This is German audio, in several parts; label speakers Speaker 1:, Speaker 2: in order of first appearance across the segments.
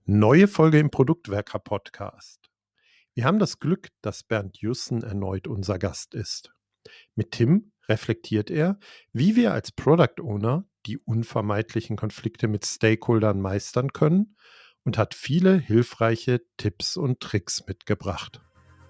Speaker 1: Neue Folge im Produktwerker-Podcast. Wir haben das Glück, dass Bernd Jussen erneut unser Gast ist. Mit Tim reflektiert er, wie wir als Product Owner die unvermeidlichen Konflikte mit Stakeholdern meistern können und hat viele hilfreiche Tipps und Tricks mitgebracht.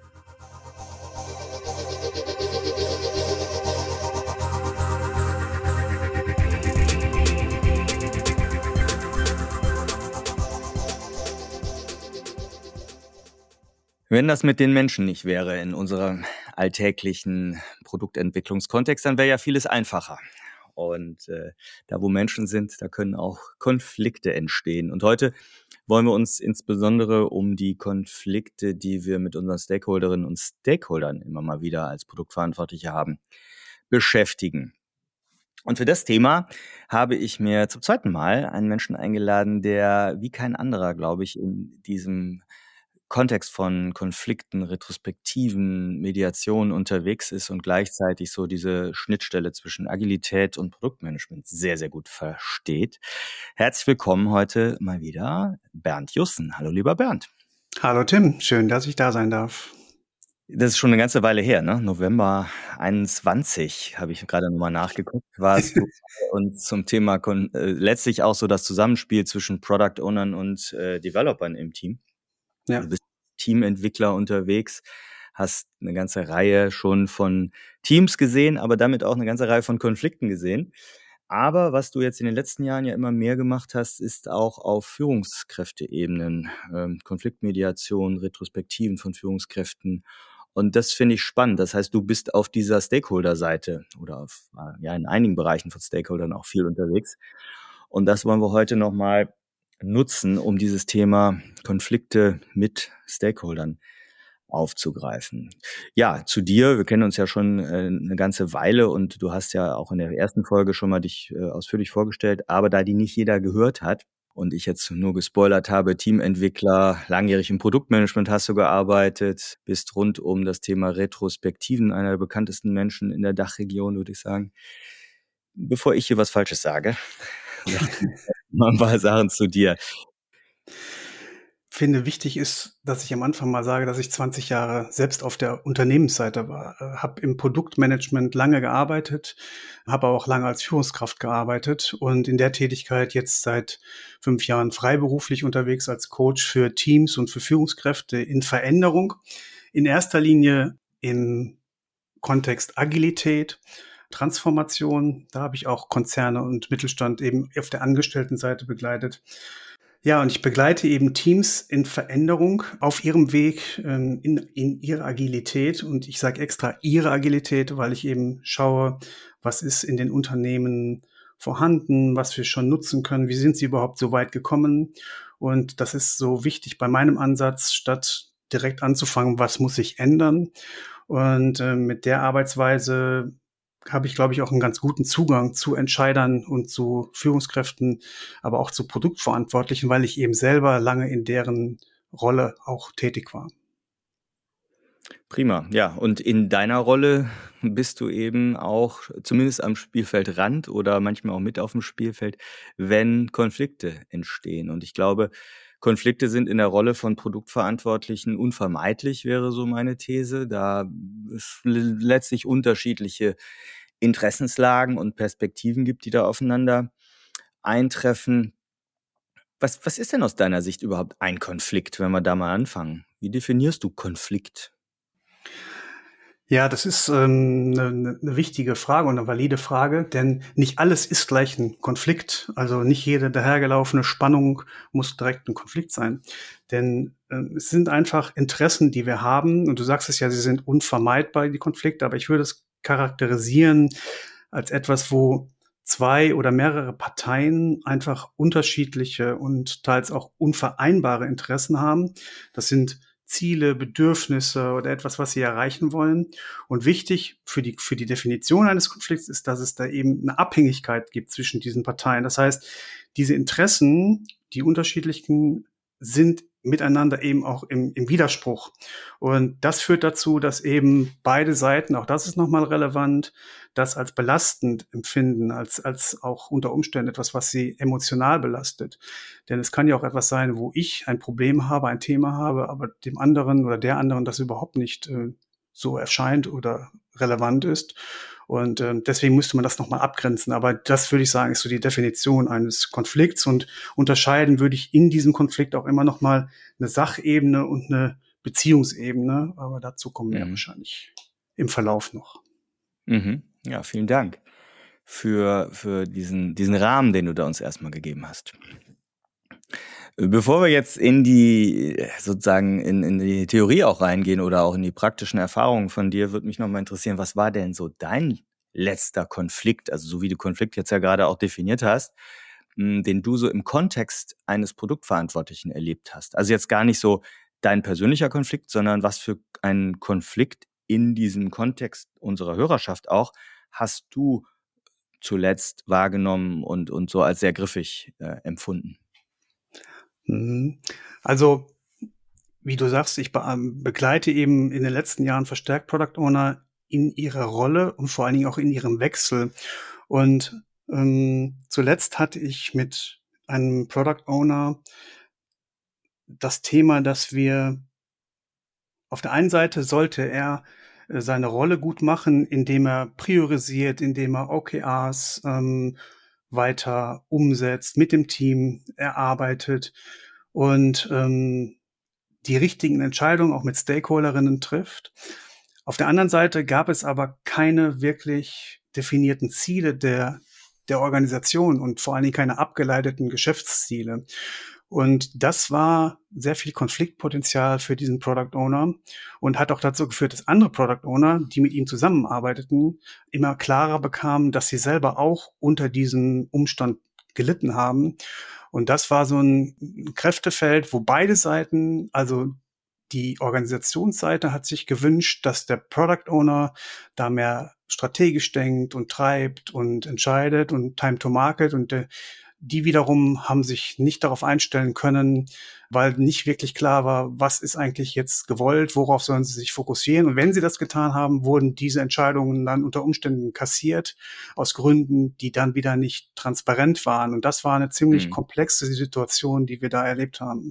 Speaker 2: Wenn das mit den Menschen nicht wäre in unserem alltäglichen Produktentwicklungskontext, dann wäre ja vieles einfacher. Und da, wo Menschen sind, da können auch Konflikte entstehen. Und heute wollen wir uns insbesondere um die Konflikte, die wir mit unseren Stakeholderinnen und Stakeholdern immer mal wieder als Produktverantwortliche haben, beschäftigen. Und für das Thema habe ich mir zum zweiten Mal einen Menschen eingeladen, der wie kein anderer, glaube ich, in diesem Kontext von Konflikten, Retrospektiven, Mediation unterwegs ist und gleichzeitig so diese Schnittstelle zwischen Agilität und Produktmanagement sehr, sehr gut versteht. Herzlich willkommen heute mal wieder Bernd Jussen. Hallo, lieber Bernd.
Speaker 3: Hallo Tim, schön, dass ich da sein darf.
Speaker 2: Das ist schon eine ganze Weile her, ne? November 21 habe ich gerade nochmal nachgeguckt. Warst du und zum Thema letztlich auch so das Zusammenspiel zwischen Product Ownern und Developern im Team.
Speaker 3: Ja.
Speaker 2: Du bist Teamentwickler unterwegs, hast eine ganze Reihe schon von Teams gesehen, aber damit auch eine ganze Reihe von Konflikten gesehen. Aber was du jetzt in den letzten Jahren ja immer mehr gemacht hast, ist auch auf Führungskräfteebenen, Konfliktmediation, Retrospektiven von Führungskräften. Und das finde ich spannend. Das heißt, du bist auf dieser Stakeholder-Seite oder in einigen Bereichen von Stakeholdern auch viel unterwegs. Und das wollen wir heute nochmal nutzen, um dieses Thema Konflikte mit Stakeholdern aufzugreifen. Ja, zu dir, wir kennen uns ja schon eine ganze Weile und du hast ja auch in der ersten Folge schon mal dich ausführlich vorgestellt, aber da die nicht jeder gehört hat und ich jetzt nur gespoilert habe, Teamentwickler, langjährig im Produktmanagement hast du gearbeitet, bist rund um das Thema Retrospektiven einer der bekanntesten Menschen in der Dachregion, würde ich sagen. Bevor ich hier was Falsches sage, mal ein paar Sachen zu dir.
Speaker 3: Ich finde, wichtig ist, dass ich am Anfang mal sage, dass ich 20 Jahre selbst auf der Unternehmensseite war. Habe im Produktmanagement lange gearbeitet, habe auch lange als Führungskraft gearbeitet und in der Tätigkeit jetzt seit 5 Jahren freiberuflich unterwegs als Coach für Teams und für Führungskräfte in Veränderung. In erster Linie im Kontext Agilität, Transformation. Da habe ich auch Konzerne und Mittelstand eben auf der Angestelltenseite begleitet. Ja, und ich begleite eben Teams in Veränderung auf ihrem Weg in ihre Agilität. Und ich sage extra ihre Agilität, weil ich eben schaue, was ist in den Unternehmen vorhanden, was wir schon nutzen können, wie sind sie überhaupt so weit gekommen. Und das ist so wichtig bei meinem Ansatz, statt direkt anzufangen, was muss sich ändern. Und mit der Arbeitsweise habe ich, glaube ich, auch einen ganz guten Zugang zu Entscheidern und zu Führungskräften, aber auch zu Produktverantwortlichen, weil ich eben selber lange in deren Rolle auch tätig war.
Speaker 2: Prima, ja. Und in deiner Rolle bist du eben auch zumindest am Spielfeldrand oder manchmal auch mit auf dem Spielfeld, wenn Konflikte entstehen. Und ich glaube, Konflikte sind in der Rolle von Produktverantwortlichen unvermeidlich, wäre so meine These, da es letztlich unterschiedliche Interessenslagen und Perspektiven gibt, die da aufeinander eintreffen. Was ist denn aus deiner Sicht überhaupt ein Konflikt, wenn wir da mal anfangen? Wie definierst du Konflikt?
Speaker 3: Ja, das ist eine wichtige Frage und eine valide Frage, denn nicht alles ist gleich ein Konflikt. Also nicht jede dahergelaufene Spannung muss direkt ein Konflikt sein. Denn es sind einfach Interessen, die wir haben. Und du sagst es ja, sie sind unvermeidbar, die Konflikte. Aber ich würde es charakterisieren als etwas, wo zwei oder mehrere Parteien einfach unterschiedliche und teils auch unvereinbare Interessen haben. Das sind Ziele, Bedürfnisse oder etwas, was sie erreichen wollen. Und wichtig für die Definition eines Konflikts ist, dass es da eben eine Abhängigkeit gibt zwischen diesen Parteien. Das heißt, diese Interessen, die unterschiedlichen, sind miteinander eben auch im Widerspruch. Und das führt dazu, dass eben beide Seiten, auch das ist nochmal relevant, das als belastend empfinden, als auch unter Umständen etwas, was sie emotional belastet. Denn es kann ja auch etwas sein, wo ich ein Problem habe, ein Thema habe, aber dem anderen oder der anderen das überhaupt nicht so erscheint oder relevant ist. Und deswegen müsste man das nochmal abgrenzen. Aber das würde ich sagen, ist so die Definition eines Konflikts. Und unterscheiden würde ich in diesem Konflikt auch immer nochmal eine Sachebene und eine Beziehungsebene. Aber dazu kommen wir wahrscheinlich im Verlauf noch.
Speaker 2: Ja, vielen Dank für diesen Rahmen, den du da uns erstmal gegeben hast. Bevor wir jetzt in die Theorie auch reingehen oder auch in die praktischen Erfahrungen von dir, würde mich nochmal interessieren, was war denn so dein letzter Konflikt, also so wie du Konflikt jetzt ja gerade auch definiert hast, den du so im Kontext eines Produktverantwortlichen erlebt hast? Also jetzt gar nicht so dein persönlicher Konflikt, sondern was für einen Konflikt in diesem Kontext unserer Hörerschaft auch hast du zuletzt wahrgenommen und so als sehr griffig empfunden?
Speaker 3: Also, wie du sagst, ich begleite eben in den letzten Jahren verstärkt Product Owner in ihrer Rolle und vor allen Dingen auch in ihrem Wechsel. Und zuletzt hatte ich mit einem Product Owner das Thema, dass wir auf der einen Seite sollte er seine Rolle gut machen, indem er priorisiert, indem er OKRs weiter umsetzt, mit dem Team erarbeitet und die richtigen Entscheidungen auch mit Stakeholderinnen trifft. Auf der anderen Seite gab es aber keine wirklich definierten Ziele der Organisation und vor allen Dingen keine abgeleiteten Geschäftsziele. Und das war sehr viel Konfliktpotenzial für diesen Product Owner und hat auch dazu geführt, dass andere Product Owner, die mit ihm zusammenarbeiteten, immer klarer bekamen, dass sie selber auch unter diesem Umstand gelitten haben. Und das war so ein Kräftefeld, wo beide Seiten, also die Organisationsseite hat sich gewünscht, dass der Product Owner da mehr strategisch denkt und treibt und entscheidet und Time to Market, und die wiederum haben sich nicht darauf einstellen können, weil nicht wirklich klar war, was ist eigentlich jetzt gewollt, worauf sollen sie sich fokussieren. Und wenn sie das getan haben, wurden diese Entscheidungen dann unter Umständen kassiert, aus Gründen, die dann wieder nicht transparent waren. Und das war eine ziemlich komplexe Situation, die wir da erlebt haben.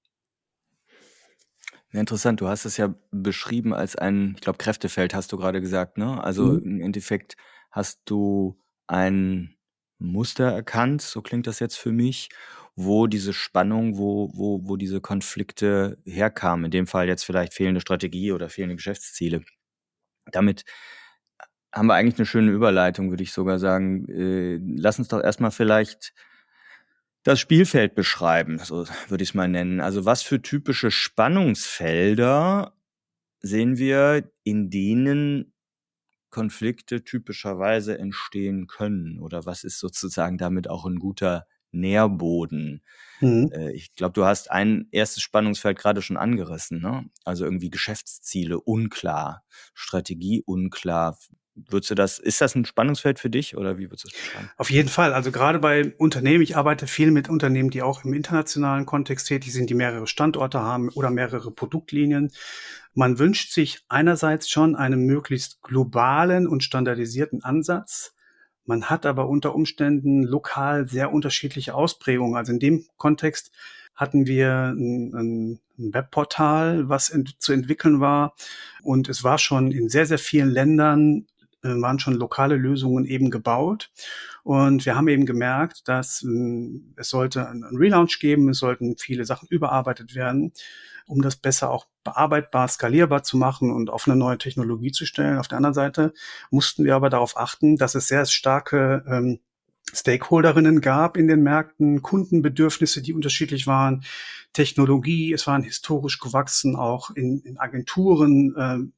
Speaker 2: Ja, interessant, du hast es ja beschrieben als ein, ich glaube, Kräftefeld hast du gerade gesagt, ne? Also im Endeffekt hast du ein Muster erkannt, so klingt das jetzt für mich, wo diese Spannung, wo diese Konflikte herkamen. In dem Fall jetzt vielleicht fehlende Strategie oder fehlende Geschäftsziele. Damit haben wir eigentlich eine schöne Überleitung, würde ich sogar sagen. Lass uns doch erstmal vielleicht das Spielfeld beschreiben, so würde ich es mal nennen. Also was für typische Spannungsfelder sehen wir, in denen Konflikte typischerweise entstehen können? Oder was ist sozusagen damit auch ein guter Nährboden? Ich glaube, du hast ein erstes Spannungsfeld gerade schon angerissen, ne? Also irgendwie Geschäftsziele unklar, Strategie unklar. Ist das ein Spannungsfeld für dich oder wie würdest du das beschreiben?
Speaker 3: Auf jeden Fall. Also gerade bei Unternehmen, ich arbeite viel mit Unternehmen, die auch im internationalen Kontext tätig sind, die mehrere Standorte haben oder mehrere Produktlinien. Man wünscht sich einerseits schon einen möglichst globalen und standardisierten Ansatz. Man hat aber unter Umständen lokal sehr unterschiedliche Ausprägungen. Also in dem Kontext hatten wir ein Webportal, was zu entwickeln war. Und es war schon in sehr, sehr vielen Ländern waren schon lokale Lösungen eben gebaut. Und wir haben eben gemerkt, dass es sollte einen Relaunch geben, es sollten viele Sachen überarbeitet werden, um das besser auch bearbeitbar, skalierbar zu machen und auf eine neue Technologie zu stellen. Auf der anderen Seite mussten wir aber darauf achten, dass es sehr starke Stakeholderinnen gab in den Märkten, Kundenbedürfnisse, die unterschiedlich waren, Technologie, es waren historisch gewachsen, auch in Agenturen,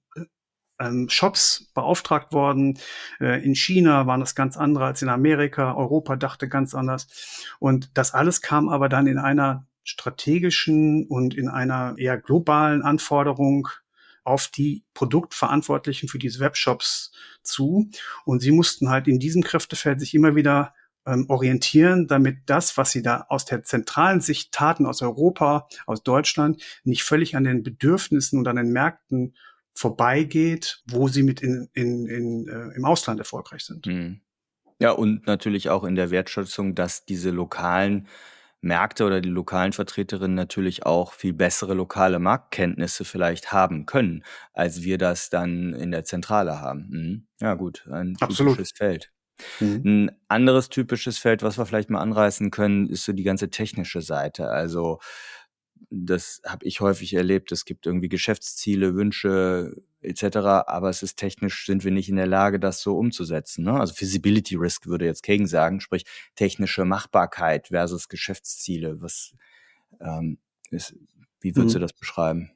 Speaker 3: Shops beauftragt worden. In China waren das ganz andere als in Amerika. Europa dachte ganz anders. Und das alles kam aber dann in einer strategischen und in einer eher globalen Anforderung auf die Produktverantwortlichen für diese Webshops zu. Und sie mussten halt in diesem Kräftefeld sich immer wieder orientieren, damit das, was sie da aus der zentralen Sicht taten, aus Europa, aus Deutschland, nicht völlig an den Bedürfnissen und an den Märkten vorbeigeht, wo sie mit im Ausland erfolgreich sind.
Speaker 2: Mhm. Ja, und natürlich auch in der Wertschätzung, dass diese lokalen Märkte oder die lokalen Vertreterinnen natürlich auch viel bessere lokale Marktkenntnisse vielleicht haben können, als wir das dann in der Zentrale haben. Mhm. Ja, gut, ein
Speaker 3: Absolut.
Speaker 2: typisches Feld.
Speaker 3: Mhm.
Speaker 2: Ein anderes typisches Feld, was wir vielleicht mal anreißen können, ist so die ganze technische Seite. Also das habe ich häufig erlebt. Es gibt irgendwie Geschäftsziele, Wünsche etc., aber es ist technisch, sind wir nicht in der Lage, das so umzusetzen. Ne? Also Feasibility Risk würde jetzt Kagan sagen, sprich technische Machbarkeit versus Geschäftsziele. Wie würdest du das beschreiben?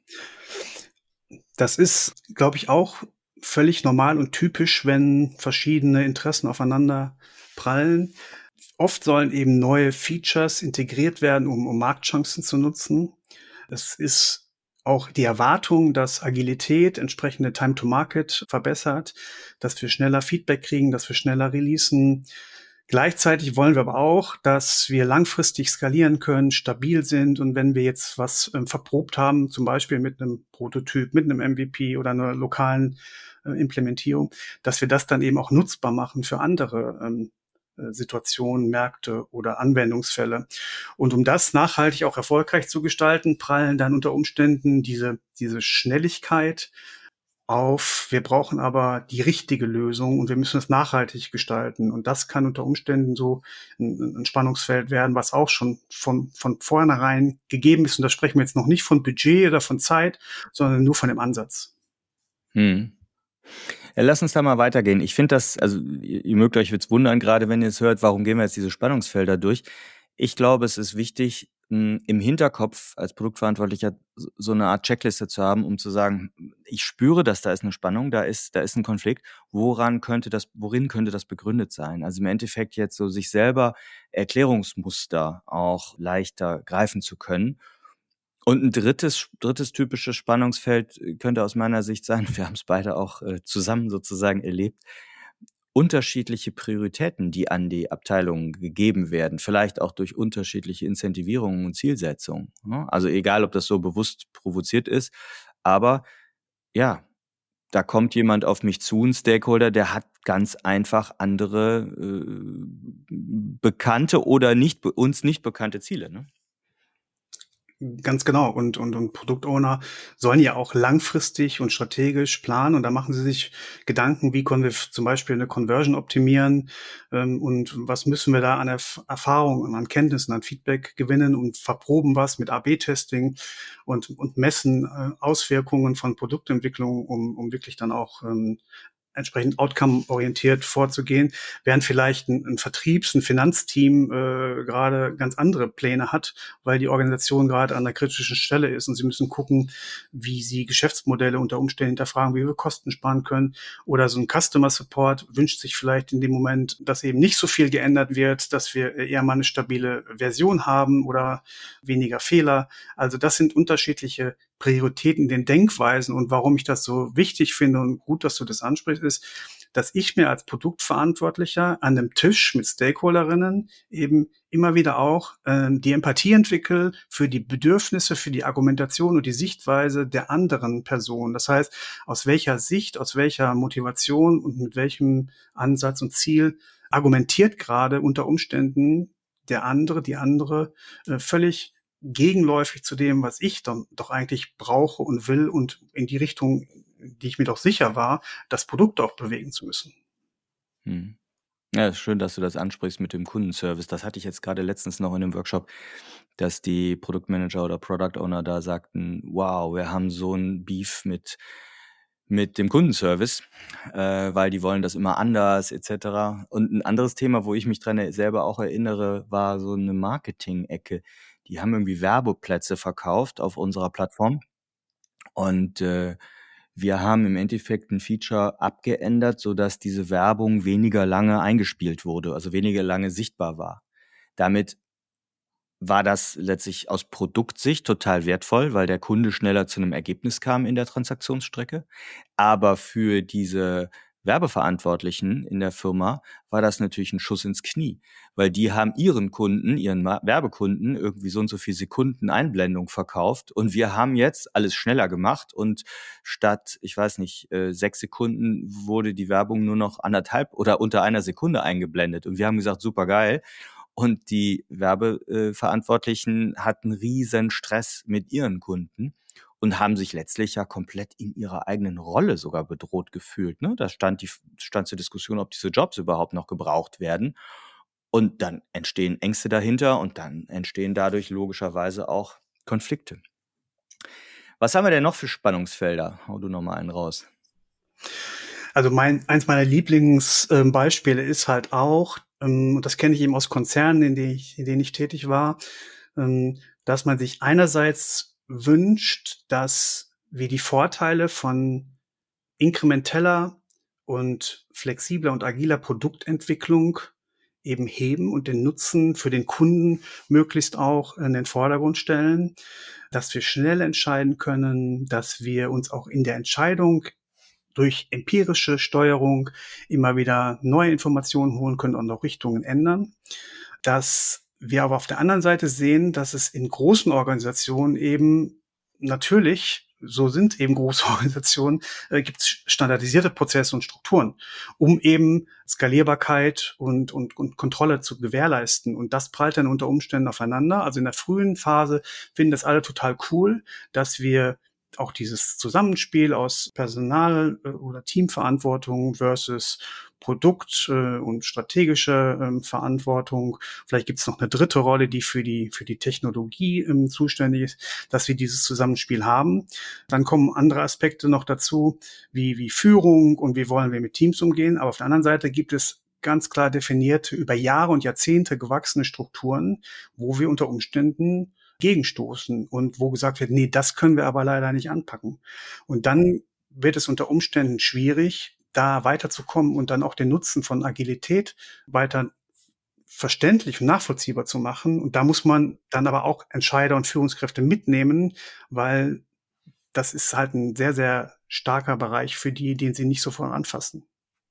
Speaker 3: Das ist, glaube ich, auch völlig normal und typisch, wenn verschiedene Interessen aufeinander prallen. Oft sollen eben neue Features integriert werden, um Marktchancen zu nutzen. Es ist auch die Erwartung, dass Agilität entsprechende Time to Market verbessert, dass wir schneller Feedback kriegen, dass wir schneller releasen. Gleichzeitig wollen wir aber auch, dass wir langfristig skalieren können, stabil sind, und wenn wir jetzt was verprobt haben, zum Beispiel mit einem Prototyp, mit einem MVP oder einer lokalen Implementierung, dass wir das dann eben auch nutzbar machen für andere Situationen, Märkte oder Anwendungsfälle. Und um das nachhaltig auch erfolgreich zu gestalten, prallen dann unter Umständen diese Schnelligkeit auf. Wir brauchen aber die richtige Lösung und wir müssen es nachhaltig gestalten. Und das kann unter Umständen so ein Spannungsfeld werden, was auch schon von vornherein gegeben ist. Und da sprechen wir jetzt noch nicht von Budget oder von Zeit, sondern nur von dem Ansatz.
Speaker 2: Ja, lass uns da mal weitergehen. Ich finde das, also ihr mögt euch jetzt wundern, gerade wenn ihr es hört, warum gehen wir jetzt diese Spannungsfelder durch? Ich glaube, es ist wichtig, im Hinterkopf als Produktverantwortlicher so eine Art Checkliste zu haben, um zu sagen, ich spüre, dass da ist eine Spannung, da ist ein Konflikt. Worin könnte das begründet sein? Also im Endeffekt jetzt so sich selber Erklärungsmuster auch leichter greifen zu können. Und ein drittes typisches Spannungsfeld könnte aus meiner Sicht sein, wir haben es beide auch zusammen sozusagen erlebt, unterschiedliche Prioritäten, die an die Abteilungen gegeben werden, vielleicht auch durch unterschiedliche Incentivierungen und Zielsetzungen. Ne? Also egal, ob das so bewusst provoziert ist, aber ja, da kommt jemand auf mich zu, ein Stakeholder, der hat ganz einfach andere bekannte oder uns nicht bekannte Ziele. Ne?
Speaker 3: Ganz genau. Und Produktowner sollen ja auch langfristig und strategisch planen. Und da machen sie sich Gedanken, wie können wir zum Beispiel eine Conversion optimieren, und was müssen wir da an Erfahrung und an Kenntnissen, an Feedback gewinnen, und verproben was mit A/B-Testing und messen Auswirkungen von Produktentwicklung, um wirklich dann auch entsprechend outcome-orientiert vorzugehen, während vielleicht ein ein Finanzteam gerade ganz andere Pläne hat, weil die Organisation gerade an einer kritischen Stelle ist und sie müssen gucken, wie sie Geschäftsmodelle unter Umständen hinterfragen, wie wir Kosten sparen können. Oder so ein Customer Support wünscht sich vielleicht in dem Moment, dass eben nicht so viel geändert wird, dass wir eher mal eine stabile Version haben oder weniger Fehler. Also das sind unterschiedliche Prioritäten in den Denkweisen, und warum ich das so wichtig finde und gut, dass du das ansprichst, ist, dass ich mir als Produktverantwortlicher an einem Tisch mit Stakeholderinnen eben immer wieder auch die Empathie entwickle für die Bedürfnisse, für die Argumentation und die Sichtweise der anderen Person. Das heißt, aus welcher Sicht, aus welcher Motivation und mit welchem Ansatz und Ziel argumentiert gerade unter Umständen der andere, die andere völlig gegenläufig zu dem, was ich dann doch eigentlich brauche und will, und in die Richtung, die ich mir doch sicher war, das Produkt auch bewegen zu müssen.
Speaker 2: Ja, ist schön, dass du das ansprichst mit dem Kundenservice. Das hatte ich jetzt gerade letztens noch in einem Workshop, dass die Produktmanager oder Product Owner da sagten, wow, wir haben so ein Beef mit dem Kundenservice, weil die wollen das immer anders etc. Und ein anderes Thema, wo ich mich dran selber auch erinnere, war so eine Marketing-Ecke. Die haben irgendwie Werbeplätze verkauft auf unserer Plattform und wir haben im Endeffekt ein Feature abgeändert, sodass diese Werbung weniger lange eingespielt wurde, also weniger lange sichtbar war. Damit war das letztlich aus Produktsicht total wertvoll, weil der Kunde schneller zu einem Ergebnis kam in der Transaktionsstrecke. Aber für diese Werbeverantwortlichen in der Firma war das natürlich ein Schuss ins Knie, weil die haben ihren Kunden, ihren Werbekunden irgendwie so und so viel Sekunden Einblendung verkauft und wir haben jetzt alles schneller gemacht und statt, ich weiß nicht, 6 Sekunden wurde die Werbung nur noch 1,5 oder unter einer Sekunde eingeblendet und wir haben gesagt, super geil. Und die Werbeverantwortlichen hatten riesen Stress mit ihren Kunden und haben sich letztlich ja komplett in ihrer eigenen Rolle sogar bedroht gefühlt. Ne? Da stand zur Diskussion, ob diese Jobs überhaupt noch gebraucht werden. Und dann entstehen Ängste dahinter und dann entstehen dadurch logischerweise auch Konflikte. Was haben wir denn noch für Spannungsfelder? Hau du noch mal einen raus.
Speaker 3: Also eins meiner Lieblingsbeispiele ist halt auch, und das kenne ich eben aus Konzernen, in denen ich tätig war, dass man sich einerseits wünscht, dass wir die Vorteile von inkrementeller und flexibler und agiler Produktentwicklung eben heben und den Nutzen für den Kunden möglichst auch in den Vordergrund stellen, dass wir schnell entscheiden können, dass wir uns auch in der Entscheidung durch empirische Steuerung immer wieder neue Informationen holen können und auch Richtungen ändern. Dass wir aber auf der anderen Seite sehen, dass es in großen Organisationen eben natürlich, so sind eben große Organisationen, gibt es standardisierte Prozesse und Strukturen, um eben Skalierbarkeit und Kontrolle zu gewährleisten. Und das prallt dann unter Umständen aufeinander. Also in der frühen Phase finden das alle total cool, dass wir auch dieses Zusammenspiel aus Personal- oder Teamverantwortung versus Produkt- und strategische Verantwortung. Vielleicht gibt es noch eine dritte Rolle, die für die Technologie zuständig ist, dass wir dieses Zusammenspiel haben. Dann kommen andere Aspekte noch dazu, wie Führung und wie wollen wir mit Teams umgehen. Aber auf der anderen Seite gibt es ganz klar definierte, über Jahre und Jahrzehnte gewachsene Strukturen, wo wir unter Umständen gegenstoßen und wo gesagt wird, nee, das können wir aber leider nicht anpacken. Und dann wird es unter Umständen schwierig, da weiterzukommen und dann auch den Nutzen von Agilität weiter verständlich und nachvollziehbar zu machen. Und da muss man dann aber auch Entscheider und Führungskräfte mitnehmen, weil das ist halt ein sehr, sehr starker Bereich für die, den sie nicht sofort anfassen.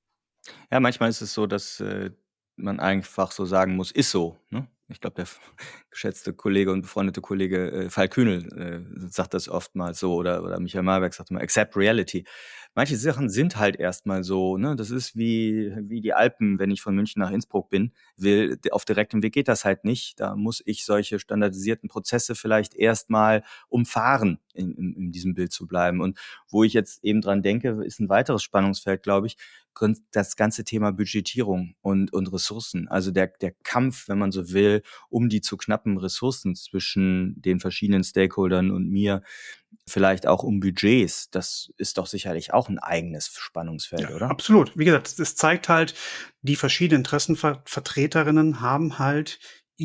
Speaker 2: Ja, manchmal ist es so, dass man einfach so sagen muss, ist so. Ne? Ich glaube, der geschätzte Kollege und befreundete Kollege Falk Kühnel sagt das oftmals so oder Michael Malberg sagt immer, accept reality. Manche Sachen sind halt erstmal so, ne? Das ist wie die Alpen, wenn ich von München nach Innsbruck will, auf direktem Weg geht das halt nicht. Da muss ich solche standardisierten Prozesse vielleicht erstmal umfahren, in diesem Bild zu bleiben. Und wo ich jetzt eben dran denke, ist ein weiteres Spannungsfeld, glaube ich, das ganze Thema Budgetierung und Ressourcen. Also der Kampf, wenn man so will, um die zu knappen Ressourcen zwischen den verschiedenen Stakeholdern und mir, vielleicht auch um Budgets, das ist doch sicherlich auch ein eigenes Spannungsfeld,
Speaker 3: Ja,
Speaker 2: oder?
Speaker 3: absolut. Wie gesagt, es zeigt halt, die verschiedenen Interessenvertreterinnen haben halt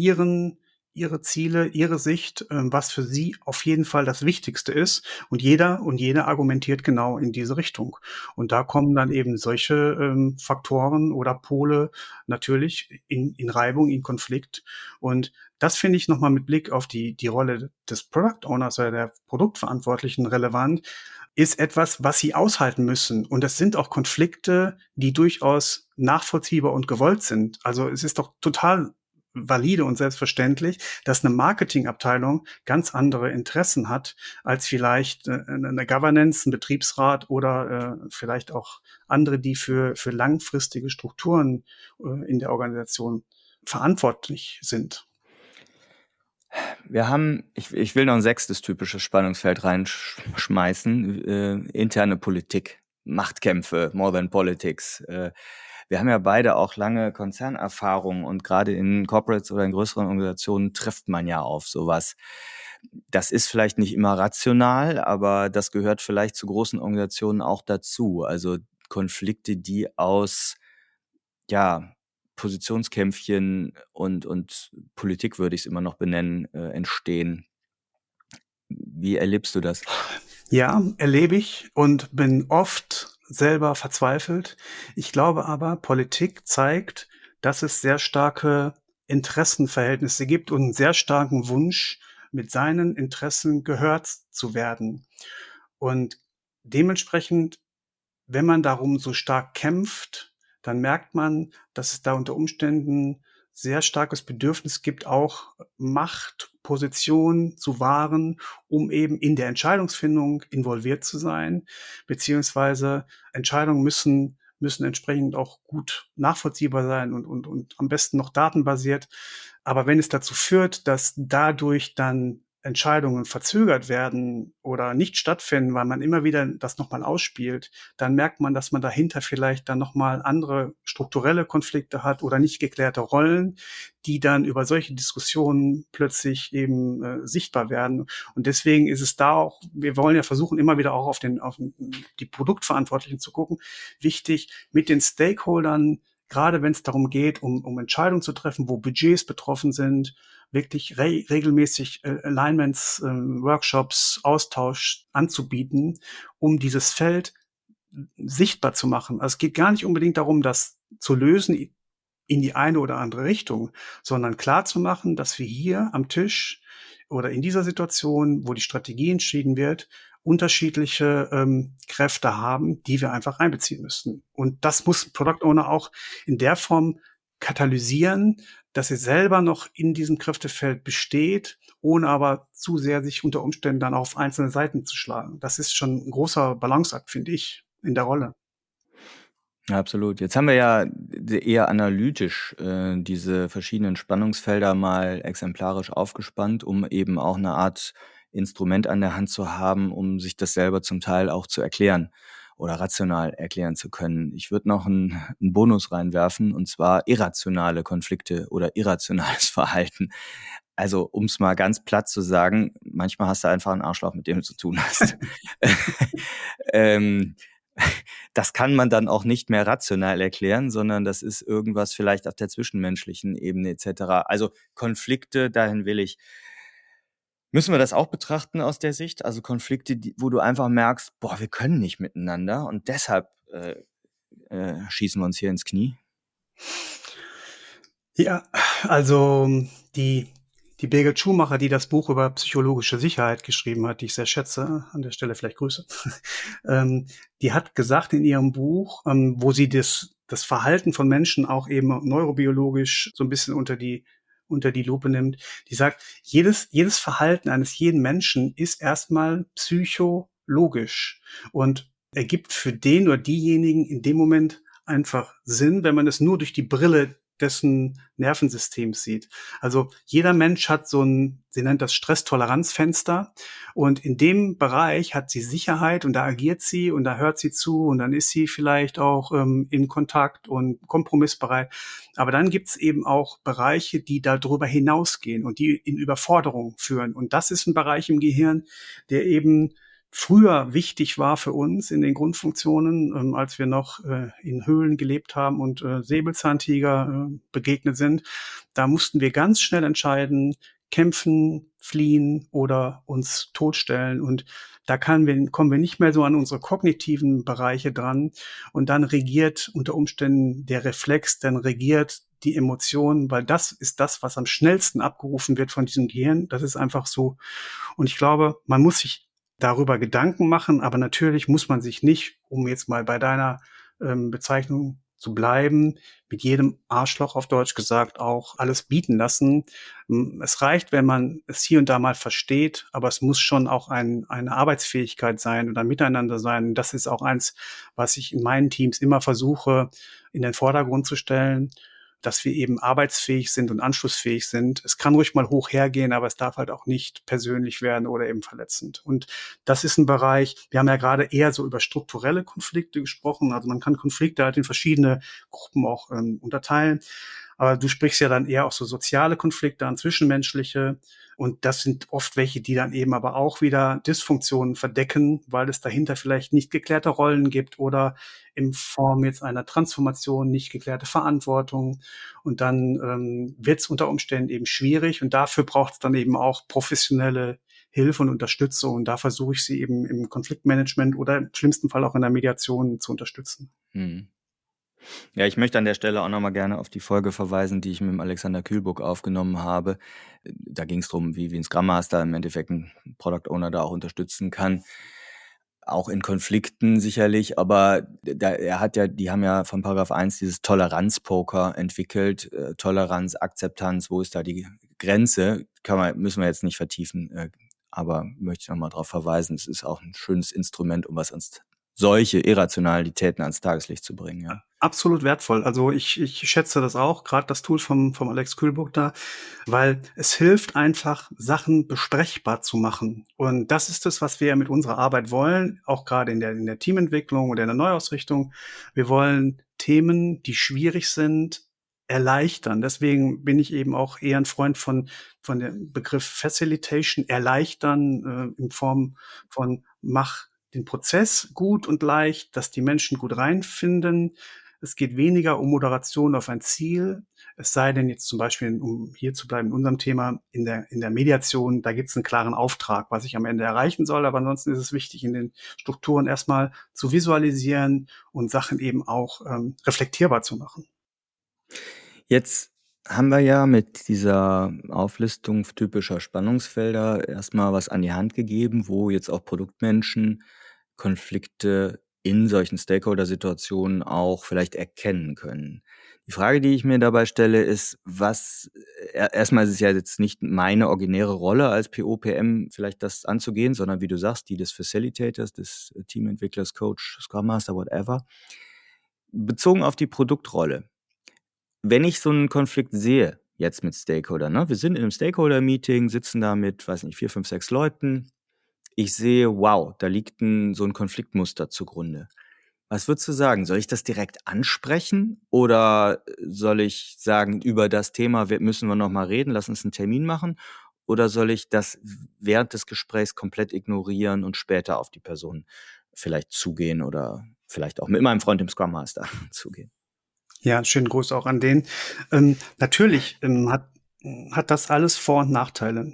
Speaker 3: ihre Ziele, ihre Sicht, was für sie auf jeden Fall das Wichtigste ist. Und jeder und jede argumentiert genau in diese Richtung. Und da kommen dann eben solche Faktoren oder Pole natürlich in Reibung, in Konflikt. Und das finde ich nochmal mit Blick auf die Rolle des Product Owners oder der Produktverantwortlichen relevant, ist etwas, was sie aushalten müssen. Und das sind auch Konflikte, die durchaus nachvollziehbar und gewollt sind. Also es ist doch total valide und selbstverständlich, dass eine Marketingabteilung ganz andere Interessen hat als vielleicht eine Governance, ein Betriebsrat oder vielleicht auch andere, die für langfristige Strukturen in der Organisation verantwortlich sind.
Speaker 2: Ich will noch ein 6. typisches Spannungsfeld reinschmeißen, interne Politik, Machtkämpfe, more than politics. Wir haben ja beide auch lange Konzernerfahrung und gerade in Corporates oder in größeren Organisationen trifft man ja auf sowas. Das ist vielleicht nicht immer rational, aber das gehört vielleicht zu großen Organisationen auch dazu. Also Konflikte, die aus, ja, Positionskämpfchen und Politik würde ich es immer noch benennen, entstehen. Wie erlebst du das?
Speaker 3: Ja, erlebe ich und bin oft selber verzweifelt. Ich glaube aber, Politik zeigt, dass es sehr starke Interessenverhältnisse gibt und einen sehr starken Wunsch, mit seinen Interessen gehört zu werden. Und dementsprechend wenn man darum so stark kämpft, dann merkt man, dass es da unter Umständen sehr starkes Bedürfnis gibt, auch Machtpositionen zu wahren, um eben in der Entscheidungsfindung involviert zu sein, beziehungsweise Entscheidungen müssen entsprechend auch gut nachvollziehbar sein und am besten noch datenbasiert. Aber wenn es dazu führt, dass dadurch dann Entscheidungen verzögert werden oder nicht stattfinden, weil man immer wieder das nochmal ausspielt, dann merkt man, dass man dahinter vielleicht dann nochmal andere strukturelle Konflikte hat oder nicht geklärte Rollen, die dann über solche Diskussionen plötzlich eben sichtbar werden. Und deswegen ist es da auch, wir wollen ja versuchen, immer wieder auch auf die Produktverantwortlichen zu gucken, wichtig, mit den Stakeholdern, gerade wenn es darum geht, um Entscheidungen zu treffen, wo Budgets betroffen sind, wirklich regelmäßig Alignments, Workshops, Austausch anzubieten, um dieses Feld sichtbar zu machen. Also es geht gar nicht unbedingt darum, das zu lösen in die eine oder andere Richtung, sondern klar zu machen, dass wir hier am Tisch oder in dieser Situation, wo die Strategie entschieden wird, unterschiedliche Kräfte haben, die wir einfach einbeziehen müssten. Und das muss ein Product Owner auch in der Form katalysieren, dass er selber noch in diesem Kräftefeld besteht, ohne aber zu sehr sich unter Umständen dann auf einzelne Seiten zu schlagen. Das ist schon ein großer Balanceakt, finde ich, in der Rolle.
Speaker 2: Ja, absolut. Jetzt haben wir ja eher analytisch diese verschiedenen Spannungsfelder mal exemplarisch aufgespannt, um eben auch eine Art Instrument an der Hand zu haben, um sich das selber zum Teil auch zu erklären oder rational erklären zu können. Ich würde noch einen Bonus reinwerfen, und zwar irrationale Konflikte oder irrationales Verhalten. Also, um es mal ganz platt zu sagen, manchmal hast du einfach einen Arschloch, mit dem du zu tun hast. Das kann man dann auch nicht mehr rational erklären, sondern das ist irgendwas vielleicht auf der zwischenmenschlichen Ebene etc. Also Konflikte, dahin will ich. Müssen wir das auch betrachten aus der Sicht? Also Konflikte, wo du einfach merkst, boah, wir können nicht miteinander und deshalb schießen wir uns hier ins Knie?
Speaker 3: Ja, also die Birgit Schumacher, die das Buch über psychologische Sicherheit geschrieben hat, die ich sehr schätze, an der Stelle vielleicht Grüße, die hat gesagt in ihrem Buch, wo sie das Verhalten von Menschen auch eben neurobiologisch so ein bisschen unter die Lupe nimmt, die sagt, jedes Verhalten eines jeden Menschen ist erstmal psychologisch und ergibt für den oder diejenigen in dem Moment einfach Sinn, wenn man es nur durch die Brille dessen Nervensystems sieht. Also jeder Mensch hat so ein, sie nennt das Stresstoleranzfenster, und in dem Bereich hat sie Sicherheit und da agiert sie und da hört sie zu und dann ist sie vielleicht auch in Kontakt und kompromissbereit. Aber dann gibt's eben auch Bereiche, die da drüber hinausgehen und die in Überforderung führen. Und das ist ein Bereich im Gehirn, der eben früher wichtig war für uns in den Grundfunktionen, als wir noch in Höhlen gelebt haben und Säbelzahntiger begegnet sind. Da mussten wir ganz schnell entscheiden, kämpfen, fliehen oder uns totstellen. Und da kommen wir nicht mehr so an unsere kognitiven Bereiche dran. Und dann regiert unter Umständen der Reflex, dann regiert die Emotion, weil das ist das, was am schnellsten abgerufen wird von diesem Gehirn. Das ist einfach so. Und ich glaube, man muss sich darüber Gedanken machen, aber natürlich muss man sich nicht, um jetzt mal bei deiner Bezeichnung zu bleiben, mit jedem Arschloch auf Deutsch gesagt auch alles bieten lassen. Es reicht, wenn man es hier und da mal versteht, aber es muss schon auch eine Arbeitsfähigkeit sein oder ein Miteinander sein. Das ist auch eins, was ich in meinen Teams immer versuche, in den Vordergrund zu stellen, dass wir eben arbeitsfähig sind und anschlussfähig sind. Es kann ruhig mal hoch hergehen, aber es darf halt auch nicht persönlich werden oder eben verletzend. Und das ist ein Bereich, wir haben ja gerade eher so über strukturelle Konflikte gesprochen. Also man kann Konflikte halt in verschiedene Gruppen auch unterteilen. Aber du sprichst ja dann eher auch so soziale Konflikte an, zwischenmenschliche. Und das sind oft welche, die dann eben aber auch wieder Dysfunktionen verdecken, weil es dahinter vielleicht nicht geklärte Rollen gibt oder in Form jetzt einer Transformation nicht geklärte Verantwortung. Und dann wird es unter Umständen eben schwierig. Und dafür braucht es dann eben auch professionelle Hilfe und Unterstützung. Und da versuche ich sie eben im Konfliktmanagement oder im schlimmsten Fall auch in der Mediation zu unterstützen.
Speaker 2: Mhm. Ja, ich möchte an der Stelle auch nochmal gerne auf die Folge verweisen, die ich mit dem Alexander Kühlburg aufgenommen habe. Da ging es darum, wie ein Scrum Master im Endeffekt einen Product Owner da auch unterstützen kann. auch in Konflikten sicherlich, aber die haben ja von Paragraph 1 dieses Toleranzpoker entwickelt. Toleranz, Akzeptanz, wo ist da die Grenze? Müssen wir jetzt nicht vertiefen, aber möchte ich nochmal darauf verweisen, es ist auch ein schönes Instrument, um solche Irrationalitäten ans Tageslicht zu bringen. Ja.
Speaker 3: Absolut wertvoll. Also ich schätze das auch, gerade das Tool vom Alex Kühlburg da, weil es hilft einfach, Sachen besprechbar zu machen. Und das ist es, was wir mit unserer Arbeit wollen, auch gerade in der Teamentwicklung oder in der Neuausrichtung. Wir wollen Themen, die schwierig sind, erleichtern. Deswegen bin ich eben auch eher ein Freund von dem Begriff Facilitation, erleichtern in Form von mach den Prozess gut und leicht, dass die Menschen gut reinfinden. Es geht weniger um Moderation auf ein Ziel, es sei denn jetzt zum Beispiel, um hier zu bleiben in unserem Thema, in der Mediation, da gibt es einen klaren Auftrag, was ich am Ende erreichen soll, aber ansonsten ist es wichtig, in den Strukturen erstmal zu visualisieren und Sachen eben auch reflektierbar zu machen.
Speaker 2: Jetzt haben wir ja mit dieser Auflistung typischer Spannungsfelder erstmal was an die Hand gegeben, wo jetzt auch Produktmenschen Konflikte in solchen Stakeholder-Situationen auch vielleicht erkennen können. Die Frage, die ich mir dabei stelle, ist, erstmal ist es ja jetzt nicht meine originäre Rolle als PO, PM, vielleicht das anzugehen, sondern wie du sagst, die des Facilitators, des Teamentwicklers, Coach, Scrum Master, whatever. Bezogen auf die Produktrolle. Wenn ich so einen Konflikt sehe, jetzt mit Stakeholdern, ne? Wir sind in einem Stakeholder-Meeting, sitzen da mit, 4, 5, 6 Leuten. Ich sehe, wow, da liegt so ein Konfliktmuster zugrunde. Was würdest du sagen? Soll ich das direkt ansprechen oder soll ich sagen, über das Thema müssen wir noch mal reden, lass uns einen Termin machen? Oder soll ich das während des Gesprächs komplett ignorieren und später auf die Person vielleicht zugehen oder vielleicht auch mit meinem Freund dem Scrum Master zugehen?
Speaker 3: Ja, schönen Gruß auch an den. Natürlich hat das alles Vor- und Nachteile.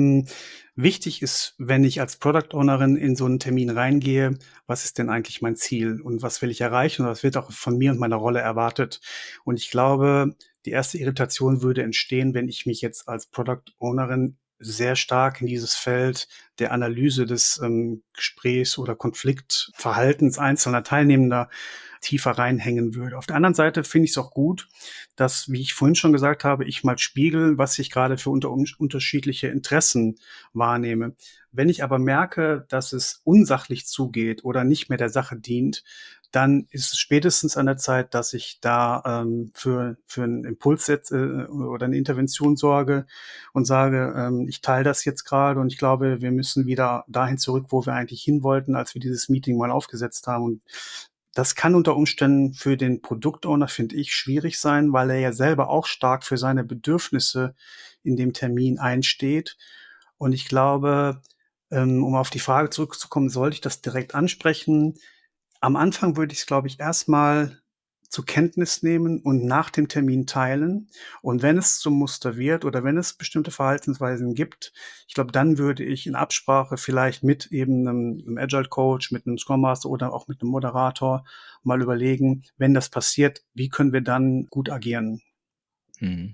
Speaker 3: Wichtig ist, wenn ich als Product Ownerin in so einen Termin reingehe, was ist denn eigentlich mein Ziel und was will ich erreichen und was wird auch von mir und meiner Rolle erwartet. Und ich glaube, die erste Irritation würde entstehen, wenn ich mich jetzt als Product Ownerin sehr stark in dieses Feld der Analyse des Gesprächs oder Konfliktverhaltens einzelner Teilnehmender tiefer reinhängen würde. Auf der anderen Seite finde ich es auch gut, dass, wie ich vorhin schon gesagt habe, ich mal spiegel, was ich gerade für unterschiedliche Interessen wahrnehme. Wenn ich aber merke, dass es unsachlich zugeht oder nicht mehr der Sache dient, dann ist es spätestens an der Zeit, dass ich da für einen Impuls setze oder eine Intervention sorge und sage, ich teile das jetzt gerade und ich glaube, wir müssen wieder dahin zurück, wo wir eigentlich hin wollten, als wir dieses Meeting mal aufgesetzt haben. Und das kann unter Umständen für den Produktowner, finde ich, schwierig sein, weil er ja selber auch stark für seine Bedürfnisse in dem Termin einsteht. Und ich glaube, um auf die Frage zurückzukommen, sollte ich das direkt ansprechen? Am Anfang würde ich es, glaube ich, erstmal zur Kenntnis nehmen und nach dem Termin teilen. Und wenn es zum Muster wird oder wenn es bestimmte Verhaltensweisen gibt, ich glaube, dann würde ich in Absprache vielleicht mit eben einem Agile Coach, mit einem Scrum Master oder auch mit einem Moderator mal überlegen, wenn das passiert, wie können wir dann gut agieren?
Speaker 2: Mhm.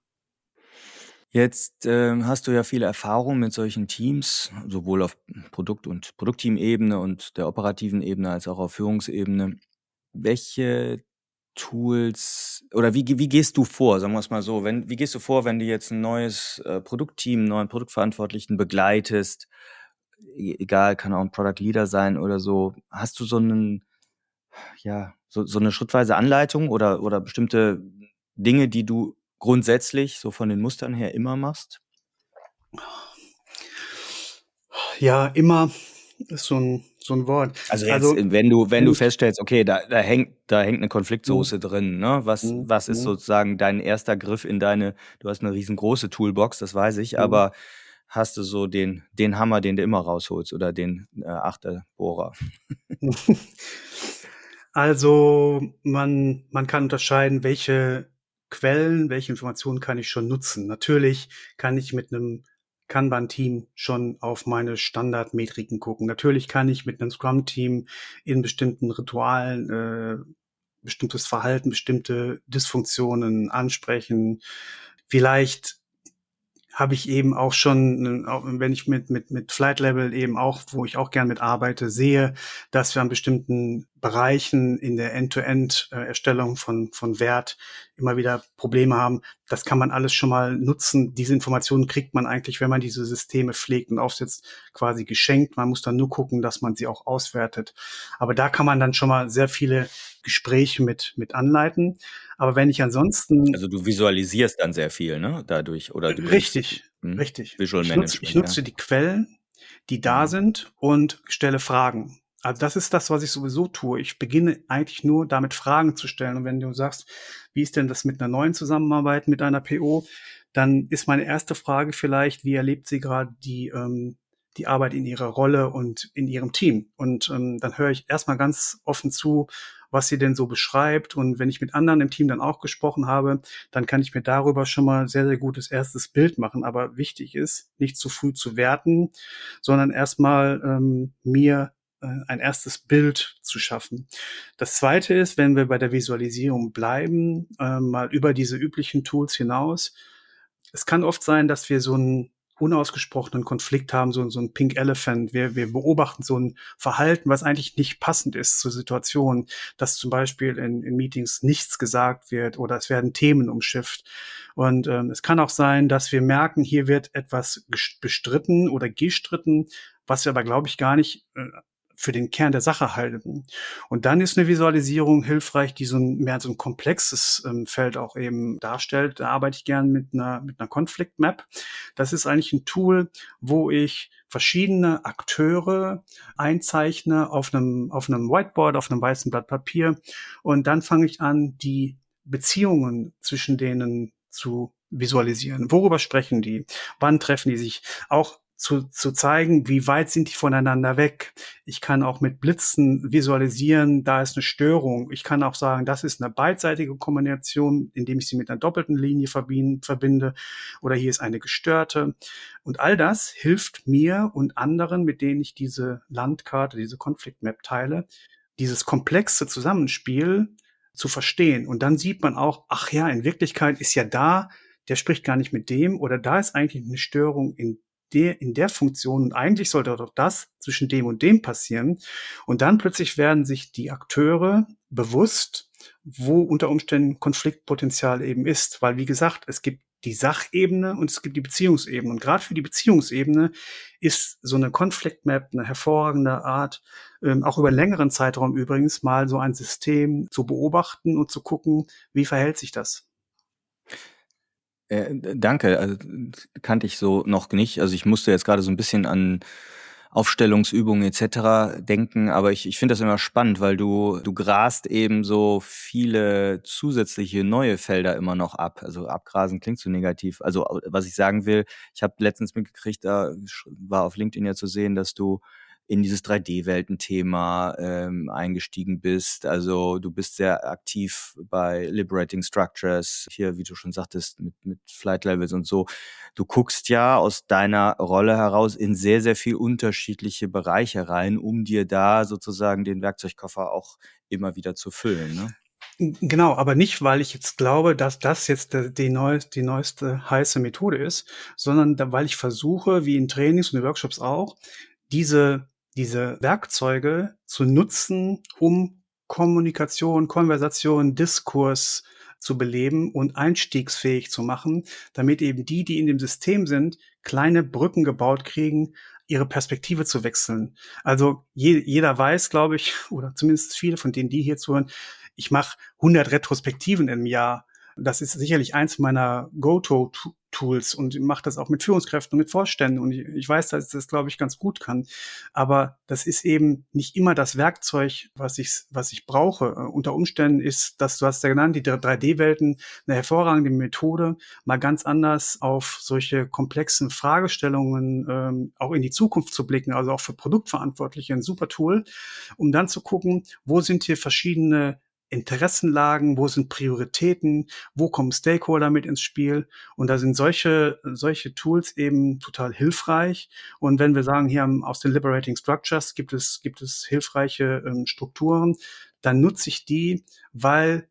Speaker 2: Jetzt hast du ja viele Erfahrungen mit solchen Teams, sowohl auf Produkt- und Produktteam-Ebene und der operativen Ebene als auch auf Führungsebene. Welche Tools oder wie gehst du vor, sagen wir es mal so, wie gehst du vor, wenn du jetzt ein neues Produktteam, einen neuen Produktverantwortlichen begleitest, egal, kann auch ein Product Leader sein oder so, hast du so eine schrittweise Anleitung oder bestimmte Dinge, die du grundsätzlich so von den Mustern her immer machst?
Speaker 3: Ja, immer ist so ein Wort.
Speaker 2: Also jetzt, wenn du feststellst, okay, da hängt eine Konfliktsoße drin, ne? Was ist sozusagen dein erster Griff du hast eine riesengroße Toolbox, das weiß ich, aber hast du so den Hammer, den du immer rausholst oder den Achterbohrer?
Speaker 3: Also man kann unterscheiden, welche Quellen, welche Informationen kann ich schon nutzen. Natürlich kann ich mit einem Kanban-Team schon auf meine Standardmetriken gucken. Natürlich kann ich mit einem Scrum-Team in bestimmten Ritualen bestimmtes Verhalten, bestimmte Dysfunktionen ansprechen. Vielleicht habe ich eben auch schon, wenn ich mit Flight Level eben auch, wo ich auch gern mit arbeite, sehe, dass wir an bestimmten Bereichen in der End-to-End-Erstellung von Wert immer wieder Probleme haben. Das kann man alles schon mal nutzen. Diese Informationen kriegt man eigentlich, wenn man diese Systeme pflegt und aufsetzt, quasi geschenkt. Man muss dann nur gucken, dass man sie auch auswertet. Aber da kann man dann schon mal sehr viele Gespräche mit anleiten. Aber wenn ich ansonsten
Speaker 2: Also du visualisierst dann sehr viel, ne? Dadurch oder du bringst
Speaker 3: richtig, richtig.
Speaker 2: Visual
Speaker 3: Ich
Speaker 2: Management,
Speaker 3: nutze die Quellen, die da sind und stelle Fragen. Also das ist das, was ich sowieso tue. Ich beginne eigentlich nur damit Fragen zu stellen. Und wenn du sagst, wie ist denn das mit einer neuen Zusammenarbeit mit einer PO, dann ist meine erste Frage vielleicht, wie erlebt sie gerade die Arbeit in ihrer Rolle und in ihrem Team? Und dann höre ich erstmal ganz offen zu, was sie denn so beschreibt. Und wenn ich mit anderen im Team dann auch gesprochen habe, dann kann ich mir darüber schon mal sehr, sehr gutes erstes Bild machen. Aber wichtig ist, nicht zu früh zu werten, sondern erstmal mir ein erstes Bild zu schaffen. Das Zweite ist, wenn wir bei der Visualisierung bleiben, mal über diese üblichen Tools hinaus. Es kann oft sein, dass wir so einen unausgesprochenen Konflikt haben, so ein Pink Elephant. Wir beobachten so ein Verhalten, was eigentlich nicht passend ist zur Situation, dass zum Beispiel in Meetings nichts gesagt wird oder es werden Themen umschifft. Und es kann auch sein, dass wir merken, hier wird etwas bestritten oder gestritten, was wir aber, glaube ich, gar nicht für den Kern der Sache halten. Und dann ist eine Visualisierung hilfreich, die mehr so ein komplexes Feld auch eben darstellt. Da arbeite ich gern mit einer Conflict Map. Das ist eigentlich ein Tool, wo ich verschiedene Akteure einzeichne auf einem Whiteboard, auf einem weißen Blatt Papier. Und dann fange ich an, die Beziehungen zwischen denen zu visualisieren. Worüber sprechen die? Wann treffen die sich? Auch zu zeigen, wie weit sind die voneinander weg. Ich kann auch mit Blitzen visualisieren, da ist eine Störung. Ich kann auch sagen, das ist eine beidseitige Kombination, indem ich sie mit einer doppelten Linie verbinde oder hier ist eine gestörte. Und all das hilft mir und anderen, mit denen ich diese Landkarte, diese Conflict Map teile, dieses komplexe Zusammenspiel zu verstehen. Und dann sieht man auch, ach ja, in Wirklichkeit ist ja da, der spricht gar nicht mit dem oder da ist eigentlich eine Störung in der Funktion und eigentlich sollte doch das zwischen dem und dem passieren. Und dann plötzlich werden sich die Akteure bewusst, wo unter Umständen Konfliktpotenzial eben ist. Weil, wie gesagt, es gibt die Sachebene und es gibt die Beziehungsebene. Und gerade für die Beziehungsebene ist so eine Conflict Map eine hervorragende Art, auch über einen längeren Zeitraum übrigens mal so ein System zu beobachten und zu gucken, wie verhält sich das.
Speaker 2: Danke, also kannte ich so noch nicht. Also ich musste jetzt gerade so ein bisschen an Aufstellungsübungen etc. denken, aber ich finde das immer spannend, weil du grast eben so viele zusätzliche neue Felder immer noch ab. Also abgrasen klingt so negativ. Also was ich sagen will, ich habe letztens mitgekriegt, da war auf LinkedIn ja zu sehen, dass du in dieses 3D-Welten-Thema eingestiegen bist. Also du bist sehr aktiv bei Liberating Structures, hier, wie du schon sagtest, mit Flight Levels und so. Du guckst ja aus deiner Rolle heraus in sehr, sehr viel unterschiedliche Bereiche rein, um dir da sozusagen den Werkzeugkoffer auch immer wieder zu füllen, ne?
Speaker 3: Genau, aber nicht, weil ich jetzt glaube, dass das jetzt die neueste heiße Methode ist, sondern weil ich versuche, wie in Trainings und in Workshops auch, diese Werkzeuge zu nutzen, um Kommunikation, Konversation, Diskurs zu beleben und einstiegsfähig zu machen, damit eben die in dem System sind, kleine Brücken gebaut kriegen, ihre Perspektive zu wechseln. Also jeder weiß, glaube ich, oder zumindest viele von denen, die hier zuhören, ich mache 100 Retrospektiven im Jahr. Das ist sicherlich eins meiner Go-To-Tools und mache das auch mit Führungskräften und mit Vorständen. Und ich weiß, dass ich das, glaube ich, ganz gut kann. Aber das ist eben nicht immer das Werkzeug, was ich brauche. Unter Umständen ist, du hast ja genannt, die 3D-Welten, eine hervorragende Methode, mal ganz anders auf solche komplexen Fragestellungen auch in die Zukunft zu blicken, also auch für Produktverantwortliche ein super Tool, um dann zu gucken, wo sind hier verschiedene Interessenlagen, wo sind Prioritäten, wo kommen Stakeholder mit ins Spiel? Und da sind solche Tools eben total hilfreich. Und wenn wir sagen, hier aus den Liberating Structures gibt es hilfreiche Strukturen, dann nutze ich die, weil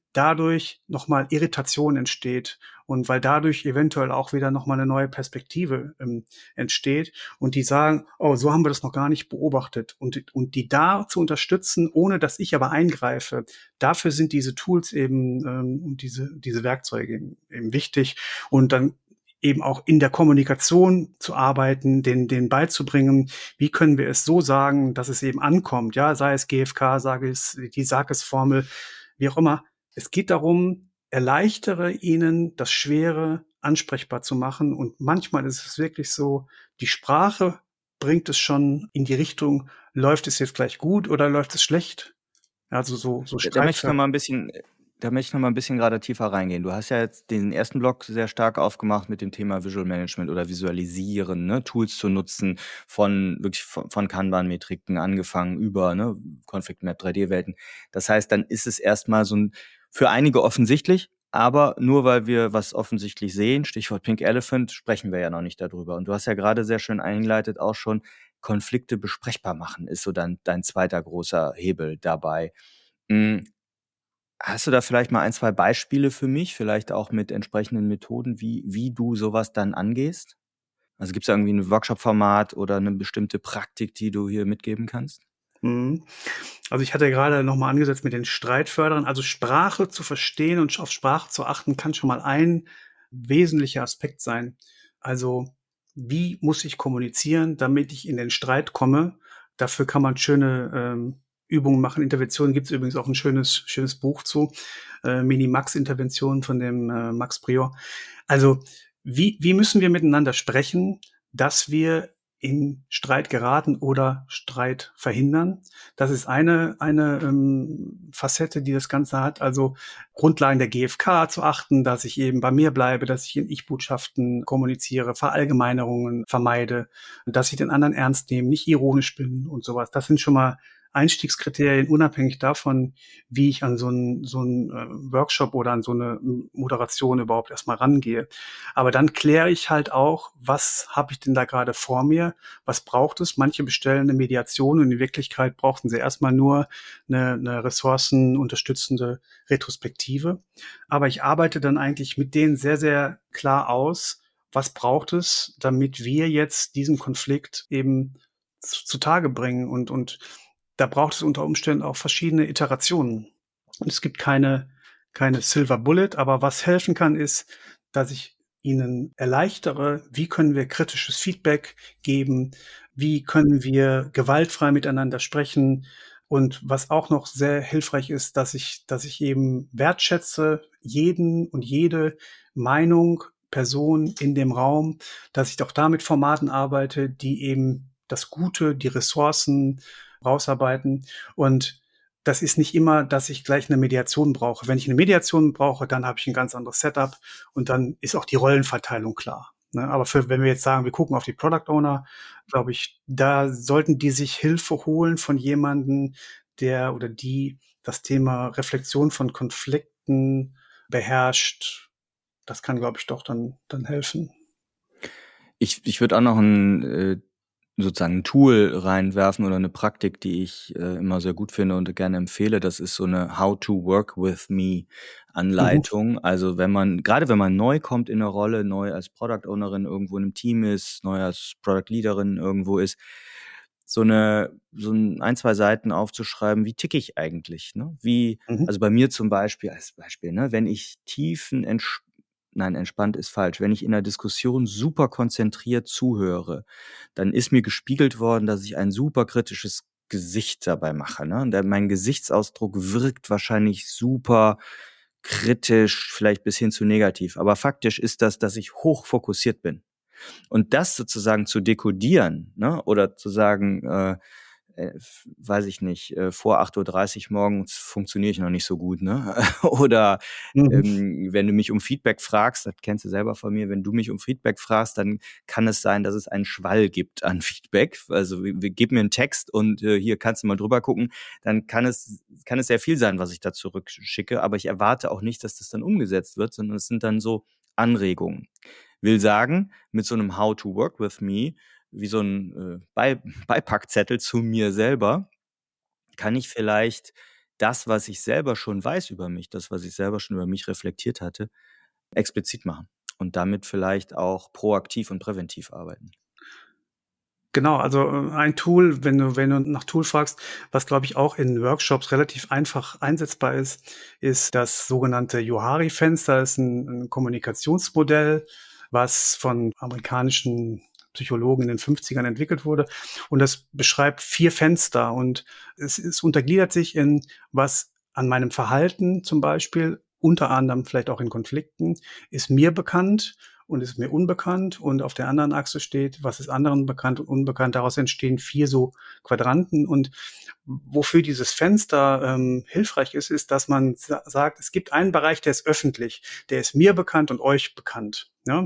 Speaker 3: dadurch nochmal Irritation entsteht und weil dadurch eventuell auch wieder nochmal eine neue Perspektive entsteht und die sagen, oh, so haben wir das noch gar nicht beobachtet und die da zu unterstützen, ohne dass ich aber eingreife, dafür sind diese Tools eben und diese Werkzeuge eben wichtig und dann eben auch in der Kommunikation zu arbeiten, den beizubringen, wie können wir es so sagen, dass es eben ankommt, ja, sei es GfK, die Sarkis-Formel, wie auch immer. Es geht darum, erleichtere ihnen das Schwere ansprechbar zu machen und manchmal ist es wirklich so, die Sprache bringt es schon in die Richtung, läuft es jetzt gleich gut oder läuft es schlecht? Also so
Speaker 2: Da möchte ich noch mal ein bisschen, gerade tiefer reingehen. Du hast ja jetzt den ersten Block sehr stark aufgemacht mit dem Thema Visual Management oder Visualisieren, ne? Tools zu nutzen von Kanban-Metriken angefangen über Conflict Map, 3D-Welten. Das heißt, dann ist es erstmal für einige offensichtlich, aber nur weil wir was offensichtlich sehen, Stichwort Pink Elephant, sprechen wir ja noch nicht darüber. Und du hast ja gerade sehr schön eingeleitet auch schon, Konflikte besprechbar machen ist so dein zweiter großer Hebel dabei. Hast du da vielleicht mal 1, 2 Beispiele für mich, vielleicht auch mit entsprechenden Methoden, wie du sowas dann angehst? Also gibt's da irgendwie ein Workshop-Format oder eine bestimmte Praktik, die du hier mitgeben kannst?
Speaker 3: Also ich hatte gerade nochmal angesetzt mit den Streitfördern. Also Sprache zu verstehen und auf Sprache zu achten, kann schon mal ein wesentlicher Aspekt sein. Also wie muss ich kommunizieren, damit ich in den Streit komme? Dafür kann man schöne Übungen machen. Interventionen gibt es übrigens auch ein schönes Buch zu. Mini-Max-Interventionen von dem Max Prior. Also wie müssen wir miteinander sprechen, dass wir in Streit geraten oder Streit verhindern? Das ist eine Facette, die das Ganze hat. Also Grundlagen der GfK zu achten, dass ich eben bei mir bleibe, dass ich in Ich-Botschaften kommuniziere, Verallgemeinerungen vermeide, dass ich den anderen ernst nehme, nicht ironisch bin und sowas. Das sind schon mal Einstiegskriterien, unabhängig davon, wie ich an so einen Workshop oder an so eine Moderation überhaupt erstmal rangehe. Aber dann kläre ich halt auch, was habe ich denn da gerade vor mir? Was braucht es? Manche bestellen eine Mediation und in Wirklichkeit brauchten sie erstmal nur eine ressourcenunterstützende Retrospektive. Aber ich arbeite dann eigentlich mit denen sehr, sehr klar aus, was braucht es, damit wir jetzt diesen Konflikt eben zutage bringen und da braucht es unter Umständen auch verschiedene Iterationen. Und es gibt keine Silver Bullet, aber was helfen kann, ist, dass ich ihnen erleichtere, wie können wir kritisches Feedback geben, wie können wir gewaltfrei miteinander sprechen und was auch noch sehr hilfreich ist, dass ich eben wertschätze jeden und jede Meinung, Person in dem Raum, dass ich auch da mit Formaten arbeite, die eben das Gute, die Ressourcen rausarbeiten und das ist nicht immer, dass ich gleich eine Mediation brauche. Wenn ich eine Mediation brauche, dann habe ich ein ganz anderes Setup und dann ist auch die Rollenverteilung klar. Ne? Aber wenn wir jetzt sagen, wir gucken auf die Product Owner, glaube ich, da sollten die sich Hilfe holen von jemandem, der oder die das Thema Reflexion von Konflikten beherrscht. Das kann, glaube ich, doch dann helfen.
Speaker 2: Ich würde auch noch sozusagen ein Tool reinwerfen oder eine Praktik, die ich immer sehr gut finde und gerne empfehle. Das ist so eine How to Work with Me Anleitung. Also gerade wenn man neu kommt in eine Rolle, neu als Product Ownerin irgendwo in einem Team ist, neu als Product Leaderin irgendwo ist, so ein, 2 Seiten aufzuschreiben, wie ticke ich eigentlich, ne? Also bei mir zum Beispiel, als Beispiel, ne, wenn ich entspannt ist falsch. Wenn ich in einer Diskussion super konzentriert zuhöre, dann ist mir gespiegelt worden, dass ich ein super kritisches Gesicht dabei mache, ne? Und mein Gesichtsausdruck wirkt wahrscheinlich super kritisch, vielleicht bis hin zu negativ. Aber faktisch ist das, dass ich hoch fokussiert bin. Und das sozusagen zu dekodieren, ne? Oder zu sagen, weiß ich nicht, vor 8:30 Uhr morgens funktioniere ich noch nicht so gut, ne? Oder wenn du mich um Feedback fragst, das kennst du selber von mir, wenn du mich um Feedback fragst, dann kann es sein, dass es einen Schwall gibt an Feedback. Also gib mir einen Text und hier kannst du mal drüber gucken, dann kann es sehr viel sein, was ich da zurückschicke, aber ich erwarte auch nicht, dass das dann umgesetzt wird, sondern es sind dann so Anregungen. Will sagen, mit so einem How to Work with Me, wie so ein Beipackzettel zu mir selber, kann ich vielleicht das, was ich selber schon weiß über mich, das, was ich selber schon über mich reflektiert hatte, explizit machen und damit vielleicht auch proaktiv und präventiv arbeiten.
Speaker 3: Genau, also ein Tool, wenn du nach Tool fragst, was glaube ich auch in Workshops relativ einfach einsetzbar ist das sogenannte Johari-Fenster. Das ist ein Kommunikationsmodell, was von amerikanischen Psychologen in den 50ern entwickelt wurde. Und das beschreibt 4 Fenster und es untergliedert sich in was an meinem Verhalten zum Beispiel, unter anderem vielleicht auch in Konflikten, ist mir bekannt und ist mir unbekannt. Und auf der anderen Achse steht, was ist anderen bekannt und unbekannt. Daraus entstehen 4 so Quadranten. Und wofür dieses Fenster hilfreich ist, dass man sagt, es gibt einen Bereich, der ist öffentlich, der ist mir bekannt und euch bekannt. Ja?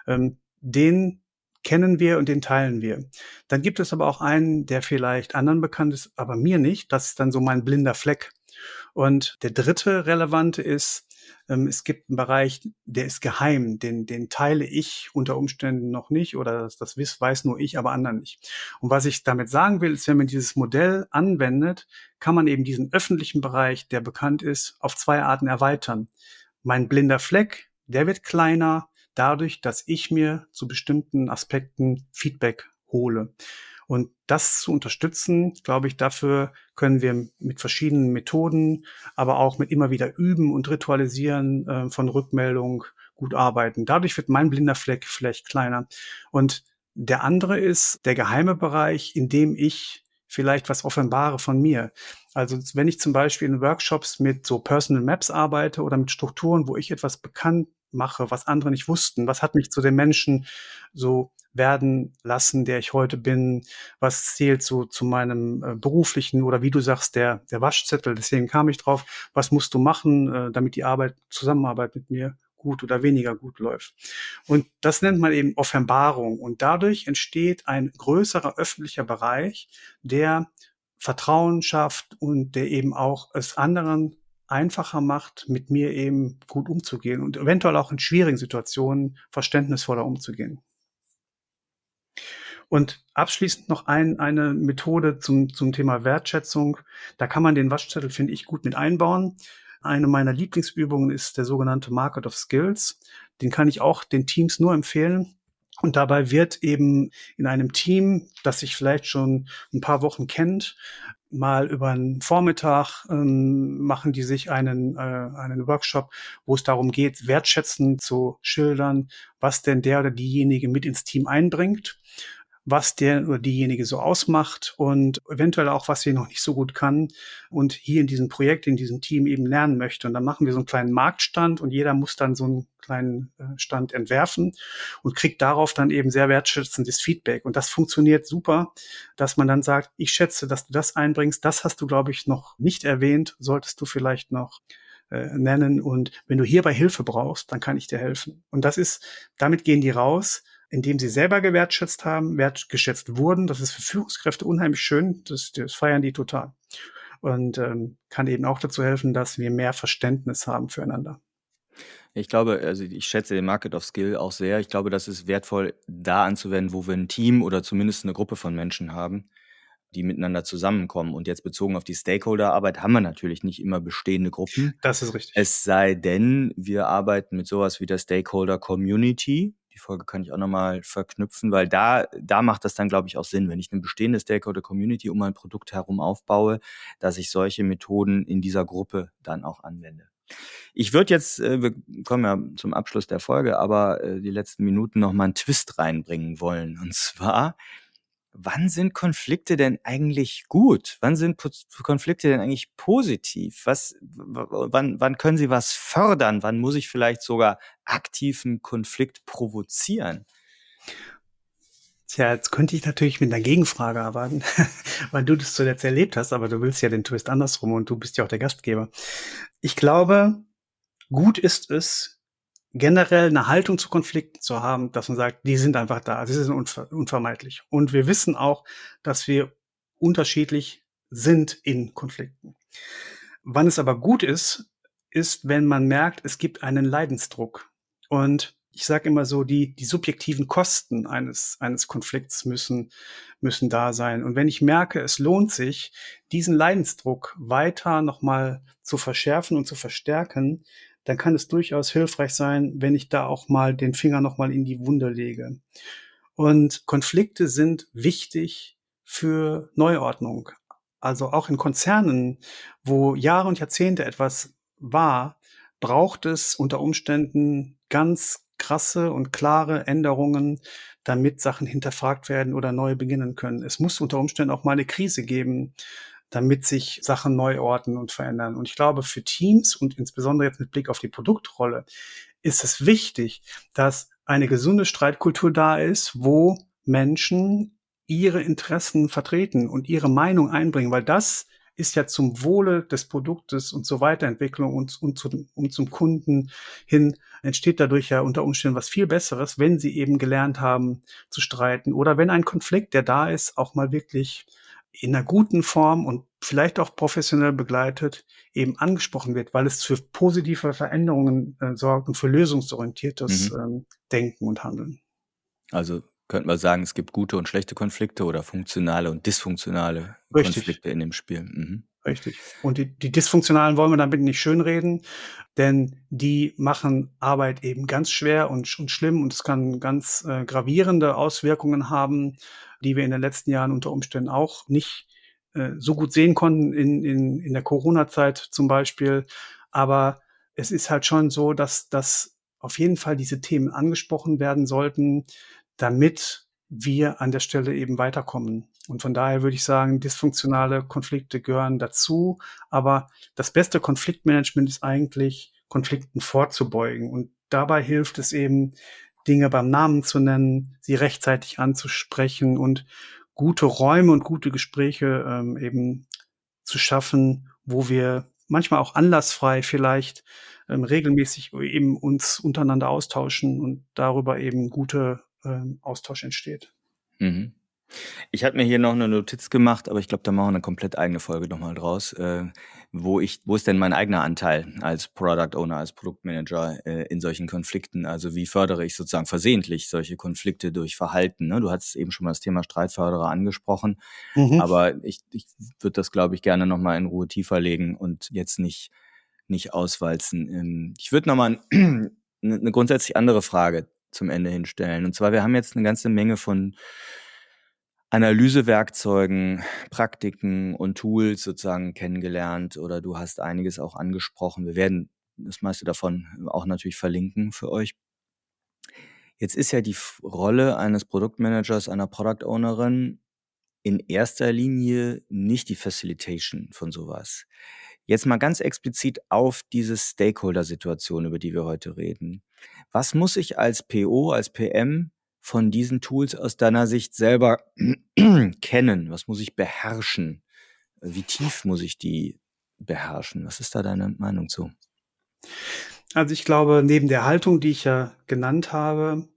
Speaker 3: Den kennen wir und den teilen wir. Dann gibt es aber auch einen, der vielleicht anderen bekannt ist, aber mir nicht. Das ist dann so mein blinder Fleck. Und der dritte relevante ist, es gibt einen Bereich, der ist geheim, den teile ich unter Umständen noch nicht oder das weiß nur ich, aber anderen nicht. Und was ich damit sagen will, ist, wenn man dieses Modell anwendet, kann man eben diesen öffentlichen Bereich, der bekannt ist, auf 2 Arten erweitern. Mein blinder Fleck, der wird kleiner dadurch, dass ich mir zu bestimmten Aspekten Feedback hole. Und das zu unterstützen, glaube ich, dafür können wir mit verschiedenen Methoden, aber auch mit immer wieder Üben und Ritualisieren von Rückmeldung gut arbeiten. Dadurch wird mein blinder Fleck vielleicht kleiner. Und der andere ist der geheime Bereich, in dem ich vielleicht was offenbare von mir. Also wenn ich zum Beispiel in Workshops mit so Personal Maps arbeite oder mit Strukturen, wo ich etwas bekannt mache, was andere nicht wussten, was hat mich zu dem Menschen so werden lassen, der ich heute bin, was zählt so zu meinem beruflichen oder wie du sagst, der Waschzettel, deswegen kam ich drauf, was musst du machen, damit die Zusammenarbeit mit mir gut oder weniger gut läuft. Und das nennt man eben Offenbarung und dadurch entsteht ein größerer öffentlicher Bereich, der Vertrauen schafft und der eben auch es anderen einfacher macht, mit mir eben gut umzugehen und eventuell auch in schwierigen Situationen verständnisvoller umzugehen. Und abschließend noch eine Methode zum Thema Wertschätzung. Da kann man den Waschzettel, finde ich, gut mit einbauen. Eine meiner Lieblingsübungen ist der sogenannte Market of Skills. Den kann ich auch den Teams nur empfehlen. Und dabei wird eben in einem Team, das sich vielleicht schon ein paar Wochen kennt, mal über einen Vormittag machen die sich einen Workshop, wo es darum geht, wertschätzend zu schildern, was denn der oder diejenige mit ins Team einbringt, was der oder diejenige so ausmacht und eventuell auch, was sie noch nicht so gut kann und hier in diesem Projekt, in diesem Team eben lernen möchte. Und dann machen wir so einen kleinen Marktstand und jeder muss dann so einen kleinen Stand entwerfen und kriegt darauf dann eben sehr wertschätzendes Feedback. Und das funktioniert super, dass man dann sagt, ich schätze, dass du das einbringst. Das hast du, glaube ich, noch nicht erwähnt. Solltest du vielleicht noch nennen. Und wenn du hierbei Hilfe brauchst, dann kann ich dir helfen. Und damit gehen die raus, indem sie selber gewertschätzt haben, wertgeschätzt wurden. Das ist für Führungskräfte unheimlich schön. Das feiern die total. Und kann eben auch dazu helfen, dass wir mehr Verständnis haben füreinander.
Speaker 2: Ich glaube, also ich schätze den Market of Skill auch sehr. Ich glaube, das ist wertvoll, da anzuwenden, wo wir ein Team oder zumindest eine Gruppe von Menschen haben, die miteinander zusammenkommen. Und jetzt bezogen auf die Stakeholder-Arbeit haben wir natürlich nicht immer bestehende Gruppen.
Speaker 3: Das ist richtig.
Speaker 2: Es sei denn, wir arbeiten mit sowas wie der Stakeholder-Community. Die Folge kann ich auch nochmal verknüpfen, weil da macht das dann, glaube ich, auch Sinn, wenn ich eine bestehende Stakeholder-Community um ein Produkt herum aufbaue, dass ich solche Methoden in dieser Gruppe dann auch anwende. Ich würde jetzt, wir kommen ja zum Abschluss der Folge, aber die letzten Minuten nochmal einen Twist reinbringen wollen. Und zwar, wann sind Konflikte denn eigentlich gut? Wann sind Konflikte denn eigentlich positiv? Wann können sie was fördern? Wann muss ich vielleicht sogar aktiven Konflikt provozieren?
Speaker 3: Tja, jetzt könnte ich natürlich mit einer Gegenfrage erwarten, weil du das zuletzt erlebt hast, aber du willst ja den Twist andersrum und du bist ja auch der Gastgeber. Ich glaube, gut ist es, generell eine Haltung zu Konflikten zu haben, dass man sagt, die sind einfach da, sie sind unvermeidlich. Und wir wissen auch, dass wir unterschiedlich sind in Konflikten. Wann es aber gut ist, wenn man merkt, es gibt einen Leidensdruck. Und ich sage immer so, die subjektiven Kosten eines Konflikts müssen da sein. Und wenn ich merke, es lohnt sich, diesen Leidensdruck weiter nochmal zu verschärfen und zu verstärken, dann kann es durchaus hilfreich sein, wenn ich da auch mal den Finger nochmal in die Wunde lege. Und Konflikte sind wichtig für Neuordnung. Also auch in Konzernen, wo Jahre und Jahrzehnte etwas war, braucht es unter Umständen ganz krasse und klare Änderungen, damit Sachen hinterfragt werden oder neu beginnen können. Es muss unter Umständen auch mal eine Krise geben, damit sich Sachen neu ordnen und verändern. Und ich glaube, für Teams und insbesondere jetzt mit Blick auf die Produktrolle ist es wichtig, dass eine gesunde Streitkultur da ist, wo Menschen ihre Interessen vertreten und ihre Meinung einbringen, weil das ist ja zum Wohle des Produktes und zur Weiterentwicklung und zum Kunden hin entsteht dadurch ja unter Umständen was viel Besseres, wenn sie eben gelernt haben zu streiten oder wenn ein Konflikt, der da ist, auch mal wirklich in einer guten Form und vielleicht auch professionell begleitet eben angesprochen wird, weil es für positive Veränderungen sorgt und für lösungsorientiertes Denken und Handeln.
Speaker 2: Also könnte man sagen, es gibt gute und schlechte Konflikte oder funktionale und dysfunktionale
Speaker 3: Richtig.
Speaker 2: Konflikte in dem Spiel. Mhm.
Speaker 3: Richtig. Und die dysfunktionalen wollen wir damit nicht schönreden, denn die machen Arbeit eben ganz schwer und schlimm und es kann ganz gravierende Auswirkungen haben, die wir in den letzten Jahren unter Umständen auch nicht so gut sehen konnten in der Corona-Zeit zum Beispiel. Aber es ist halt schon so, dass auf jeden Fall diese Themen angesprochen werden sollten, damit wir an der Stelle eben weiterkommen. Und von daher würde ich sagen, dysfunktionale Konflikte gehören dazu. Aber das beste Konfliktmanagement ist eigentlich, Konflikten vorzubeugen. Und dabei hilft es eben, Dinge beim Namen zu nennen, sie rechtzeitig anzusprechen und gute Räume und gute Gespräche eben zu schaffen, wo wir manchmal auch anlassfrei vielleicht regelmäßig eben uns untereinander austauschen und darüber eben gute Austausch entsteht.
Speaker 2: Mhm. Ich hatte mir hier noch eine Notiz gemacht, aber ich glaube, da machen wir eine komplett eigene Folge nochmal draus. Wo ist denn mein eigener Anteil als Product Owner, als Produktmanager in solchen Konflikten? Also wie fördere ich sozusagen versehentlich solche Konflikte durch Verhalten? Ne? Du hattest eben schon mal das Thema Streitförderer angesprochen, aber ich würde das, glaube ich, gerne nochmal in Ruhe tiefer legen und jetzt nicht auswalzen. Ich würde nochmal eine grundsätzlich andere Frage zum Ende hinstellen. Und zwar, wir haben jetzt eine ganze Menge von Analysewerkzeugen, Praktiken und Tools sozusagen kennengelernt oder du hast einiges auch angesprochen. Wir werden das meiste davon auch natürlich verlinken für euch. Jetzt ist ja die Rolle eines Produktmanagers, einer Product Ownerin in erster Linie nicht die Facilitation von sowas. Jetzt mal ganz explizit auf diese Stakeholder-Situation, über die wir heute reden. Was muss ich als PO, als PM von diesen Tools aus deiner Sicht selber kennen? Was muss ich beherrschen? Wie tief muss ich die beherrschen? Was ist da deine Meinung zu?
Speaker 3: Also ich glaube, neben der Haltung, die ich ja genannt habe,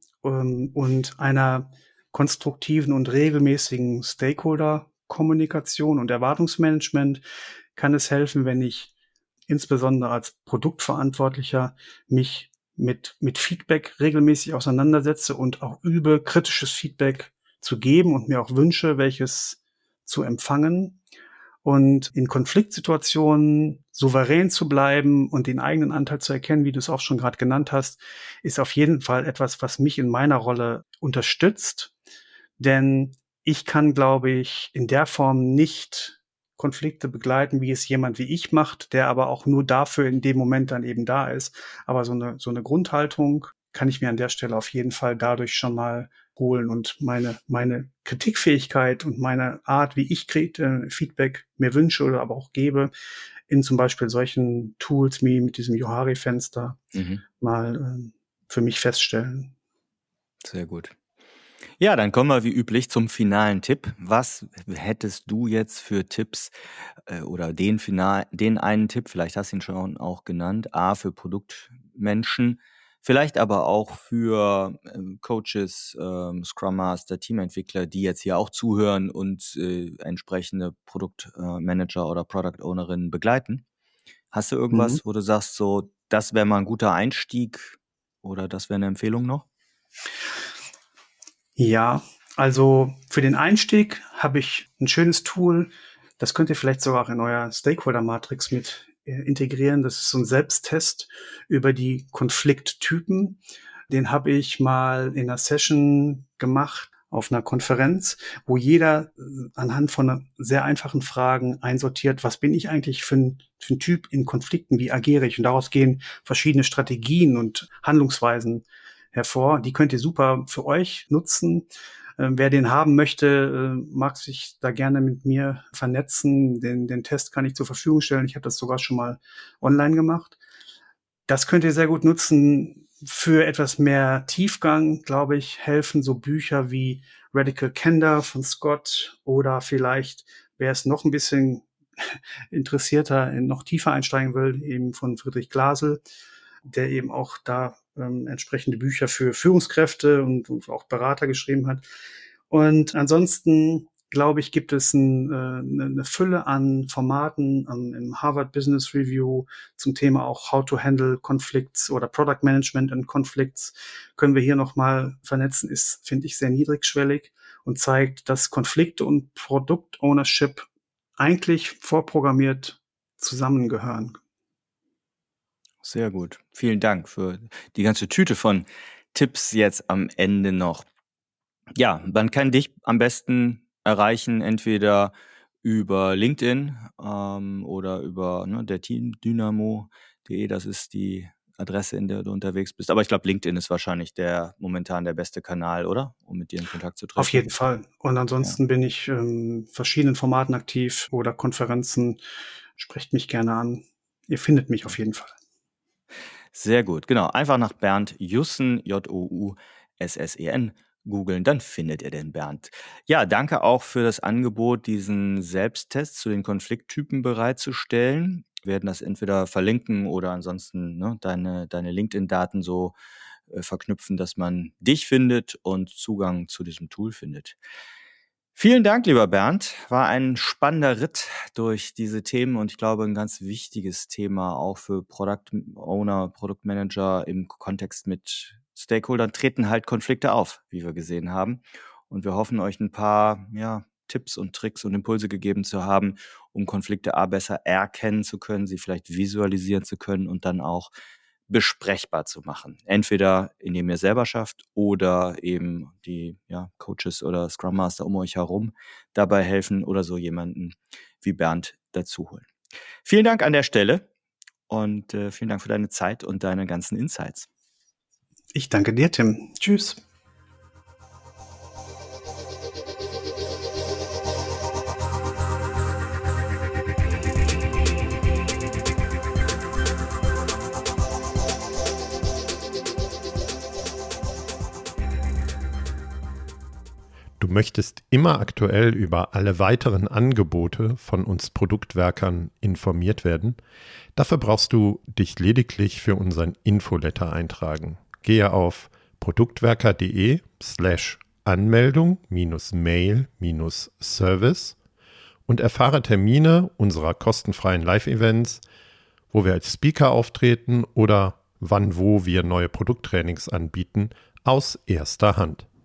Speaker 3: und einer konstruktiven und regelmäßigen Stakeholder-Kommunikation und Erwartungsmanagement kann es helfen, wenn ich insbesondere als Produktverantwortlicher mich mit Feedback regelmäßig auseinandersetze und auch übe, kritisches Feedback zu geben und mir auch wünsche, welches zu empfangen. Und in Konfliktsituationen souverän zu bleiben und den eigenen Anteil zu erkennen, wie du es auch schon gerade genannt hast, ist auf jeden Fall etwas, was mich in meiner Rolle unterstützt. Denn ich kann, glaube ich, in der Form nicht Konflikte begleiten, wie es jemand wie ich macht, der aber auch nur dafür in dem Moment dann eben da ist. Aber so eine Grundhaltung kann ich mir an der Stelle auf jeden Fall dadurch schon mal holen und meine Kritikfähigkeit und meine Art, wie ich Feedback mir wünsche oder aber auch gebe, in zum Beispiel solchen Tools wie mit diesem Johari-Fenster mal für mich feststellen.
Speaker 2: Sehr gut. Ja, dann kommen wir wie üblich zum finalen Tipp. Was hättest du jetzt für Tipps oder den einen Tipp, vielleicht hast du ihn schon auch genannt, für Produktmenschen, vielleicht aber auch für Coaches, Scrum Master, Teamentwickler, die jetzt hier auch zuhören und entsprechende Produktmanager oder Product Ownerinnen begleiten. Hast du irgendwas, wo du sagst, so, das wäre mal ein guter Einstieg Oder das wäre eine Empfehlung noch?
Speaker 3: Ja, also für den Einstieg habe ich ein schönes Tool. Das könnt ihr vielleicht sogar auch in euer Stakeholder-Matrix mit integrieren. Das ist so ein Selbsttest über die Konflikttypen. Den habe ich mal in einer Session gemacht auf einer Konferenz, wo jeder anhand von sehr einfachen Fragen einsortiert, was bin ich eigentlich für ein Typ in Konflikten, wie agiere ich? Und daraus gehen verschiedene Strategien und Handlungsweisen hervor. Die könnt ihr super für euch nutzen. Wer den haben möchte, mag sich da gerne mit mir vernetzen. Den Test kann ich zur Verfügung stellen. Ich habe das sogar schon mal online gemacht. Das könnt ihr sehr gut nutzen. Für etwas mehr Tiefgang, glaube ich, helfen so Bücher wie Radical Candor von Scott oder vielleicht, wer es noch ein bisschen interessierter, noch tiefer einsteigen will, eben von Friedrich Glasel, der eben auch da entsprechende Bücher für Führungskräfte und auch Berater geschrieben hat. Und ansonsten, glaube ich, gibt es eine Fülle an Formaten im Harvard Business Review zum Thema auch How to Handle Conflicts oder Product Management and Conflicts. Können wir hier nochmal vernetzen, ist, finde ich, sehr niedrigschwellig und zeigt, dass Konflikte und Product Ownership eigentlich vorprogrammiert zusammengehören.
Speaker 2: Sehr gut. Vielen Dank für die ganze Tüte von Tipps jetzt am Ende noch. Ja, man kann dich am besten erreichen, entweder über LinkedIn oder über der teamdynamo.de. Das ist die Adresse, in der du unterwegs bist. Aber ich glaube, LinkedIn ist wahrscheinlich momentan der beste Kanal, oder? Um mit dir in Kontakt zu treten.
Speaker 3: Auf jeden Fall. Und ansonsten bin ich in verschiedenen Formaten aktiv oder Konferenzen. Sprecht mich gerne an. Ihr findet mich auf jeden Fall.
Speaker 2: Sehr gut, genau. Einfach nach Bernd Jussen, Joussen, googeln, dann findet ihr den Bernd. Ja, danke auch für das Angebot, diesen Selbsttest zu den Konflikttypen bereitzustellen. Wir werden das entweder verlinken oder ansonsten deine LinkedIn-Daten so verknüpfen, dass man dich findet und Zugang zu diesem Tool findet. Vielen Dank, lieber Bernd. War ein spannender Ritt durch diese Themen und ich glaube, ein ganz wichtiges Thema auch für Product Owner, Product Manager im Kontext mit Stakeholdern treten halt Konflikte auf, wie wir gesehen haben. Und wir hoffen, euch ein paar Tipps und Tricks und Impulse gegeben zu haben, um Konflikte besser erkennen zu können, sie vielleicht visualisieren zu können und dann auch besprechbar zu machen. Entweder indem ihr selber schafft oder eben die Coaches oder Scrum Master um euch herum dabei helfen oder so jemanden wie Bernd dazu holen. Vielen Dank an der Stelle und vielen Dank für deine Zeit und deine ganzen Insights.
Speaker 3: Ich danke dir, Tim. Tschüss.
Speaker 1: Du möchtest immer aktuell über alle weiteren Angebote von uns Produktwerkern informiert werden? Dafür brauchst du dich lediglich für unseren Infoletter eintragen. Gehe auf produktwerker.de/Anmeldung-Mail-Service und erfahre Termine unserer kostenfreien Live-Events, wo wir als Speaker auftreten oder wo wir neue Produkttrainings anbieten, aus erster Hand.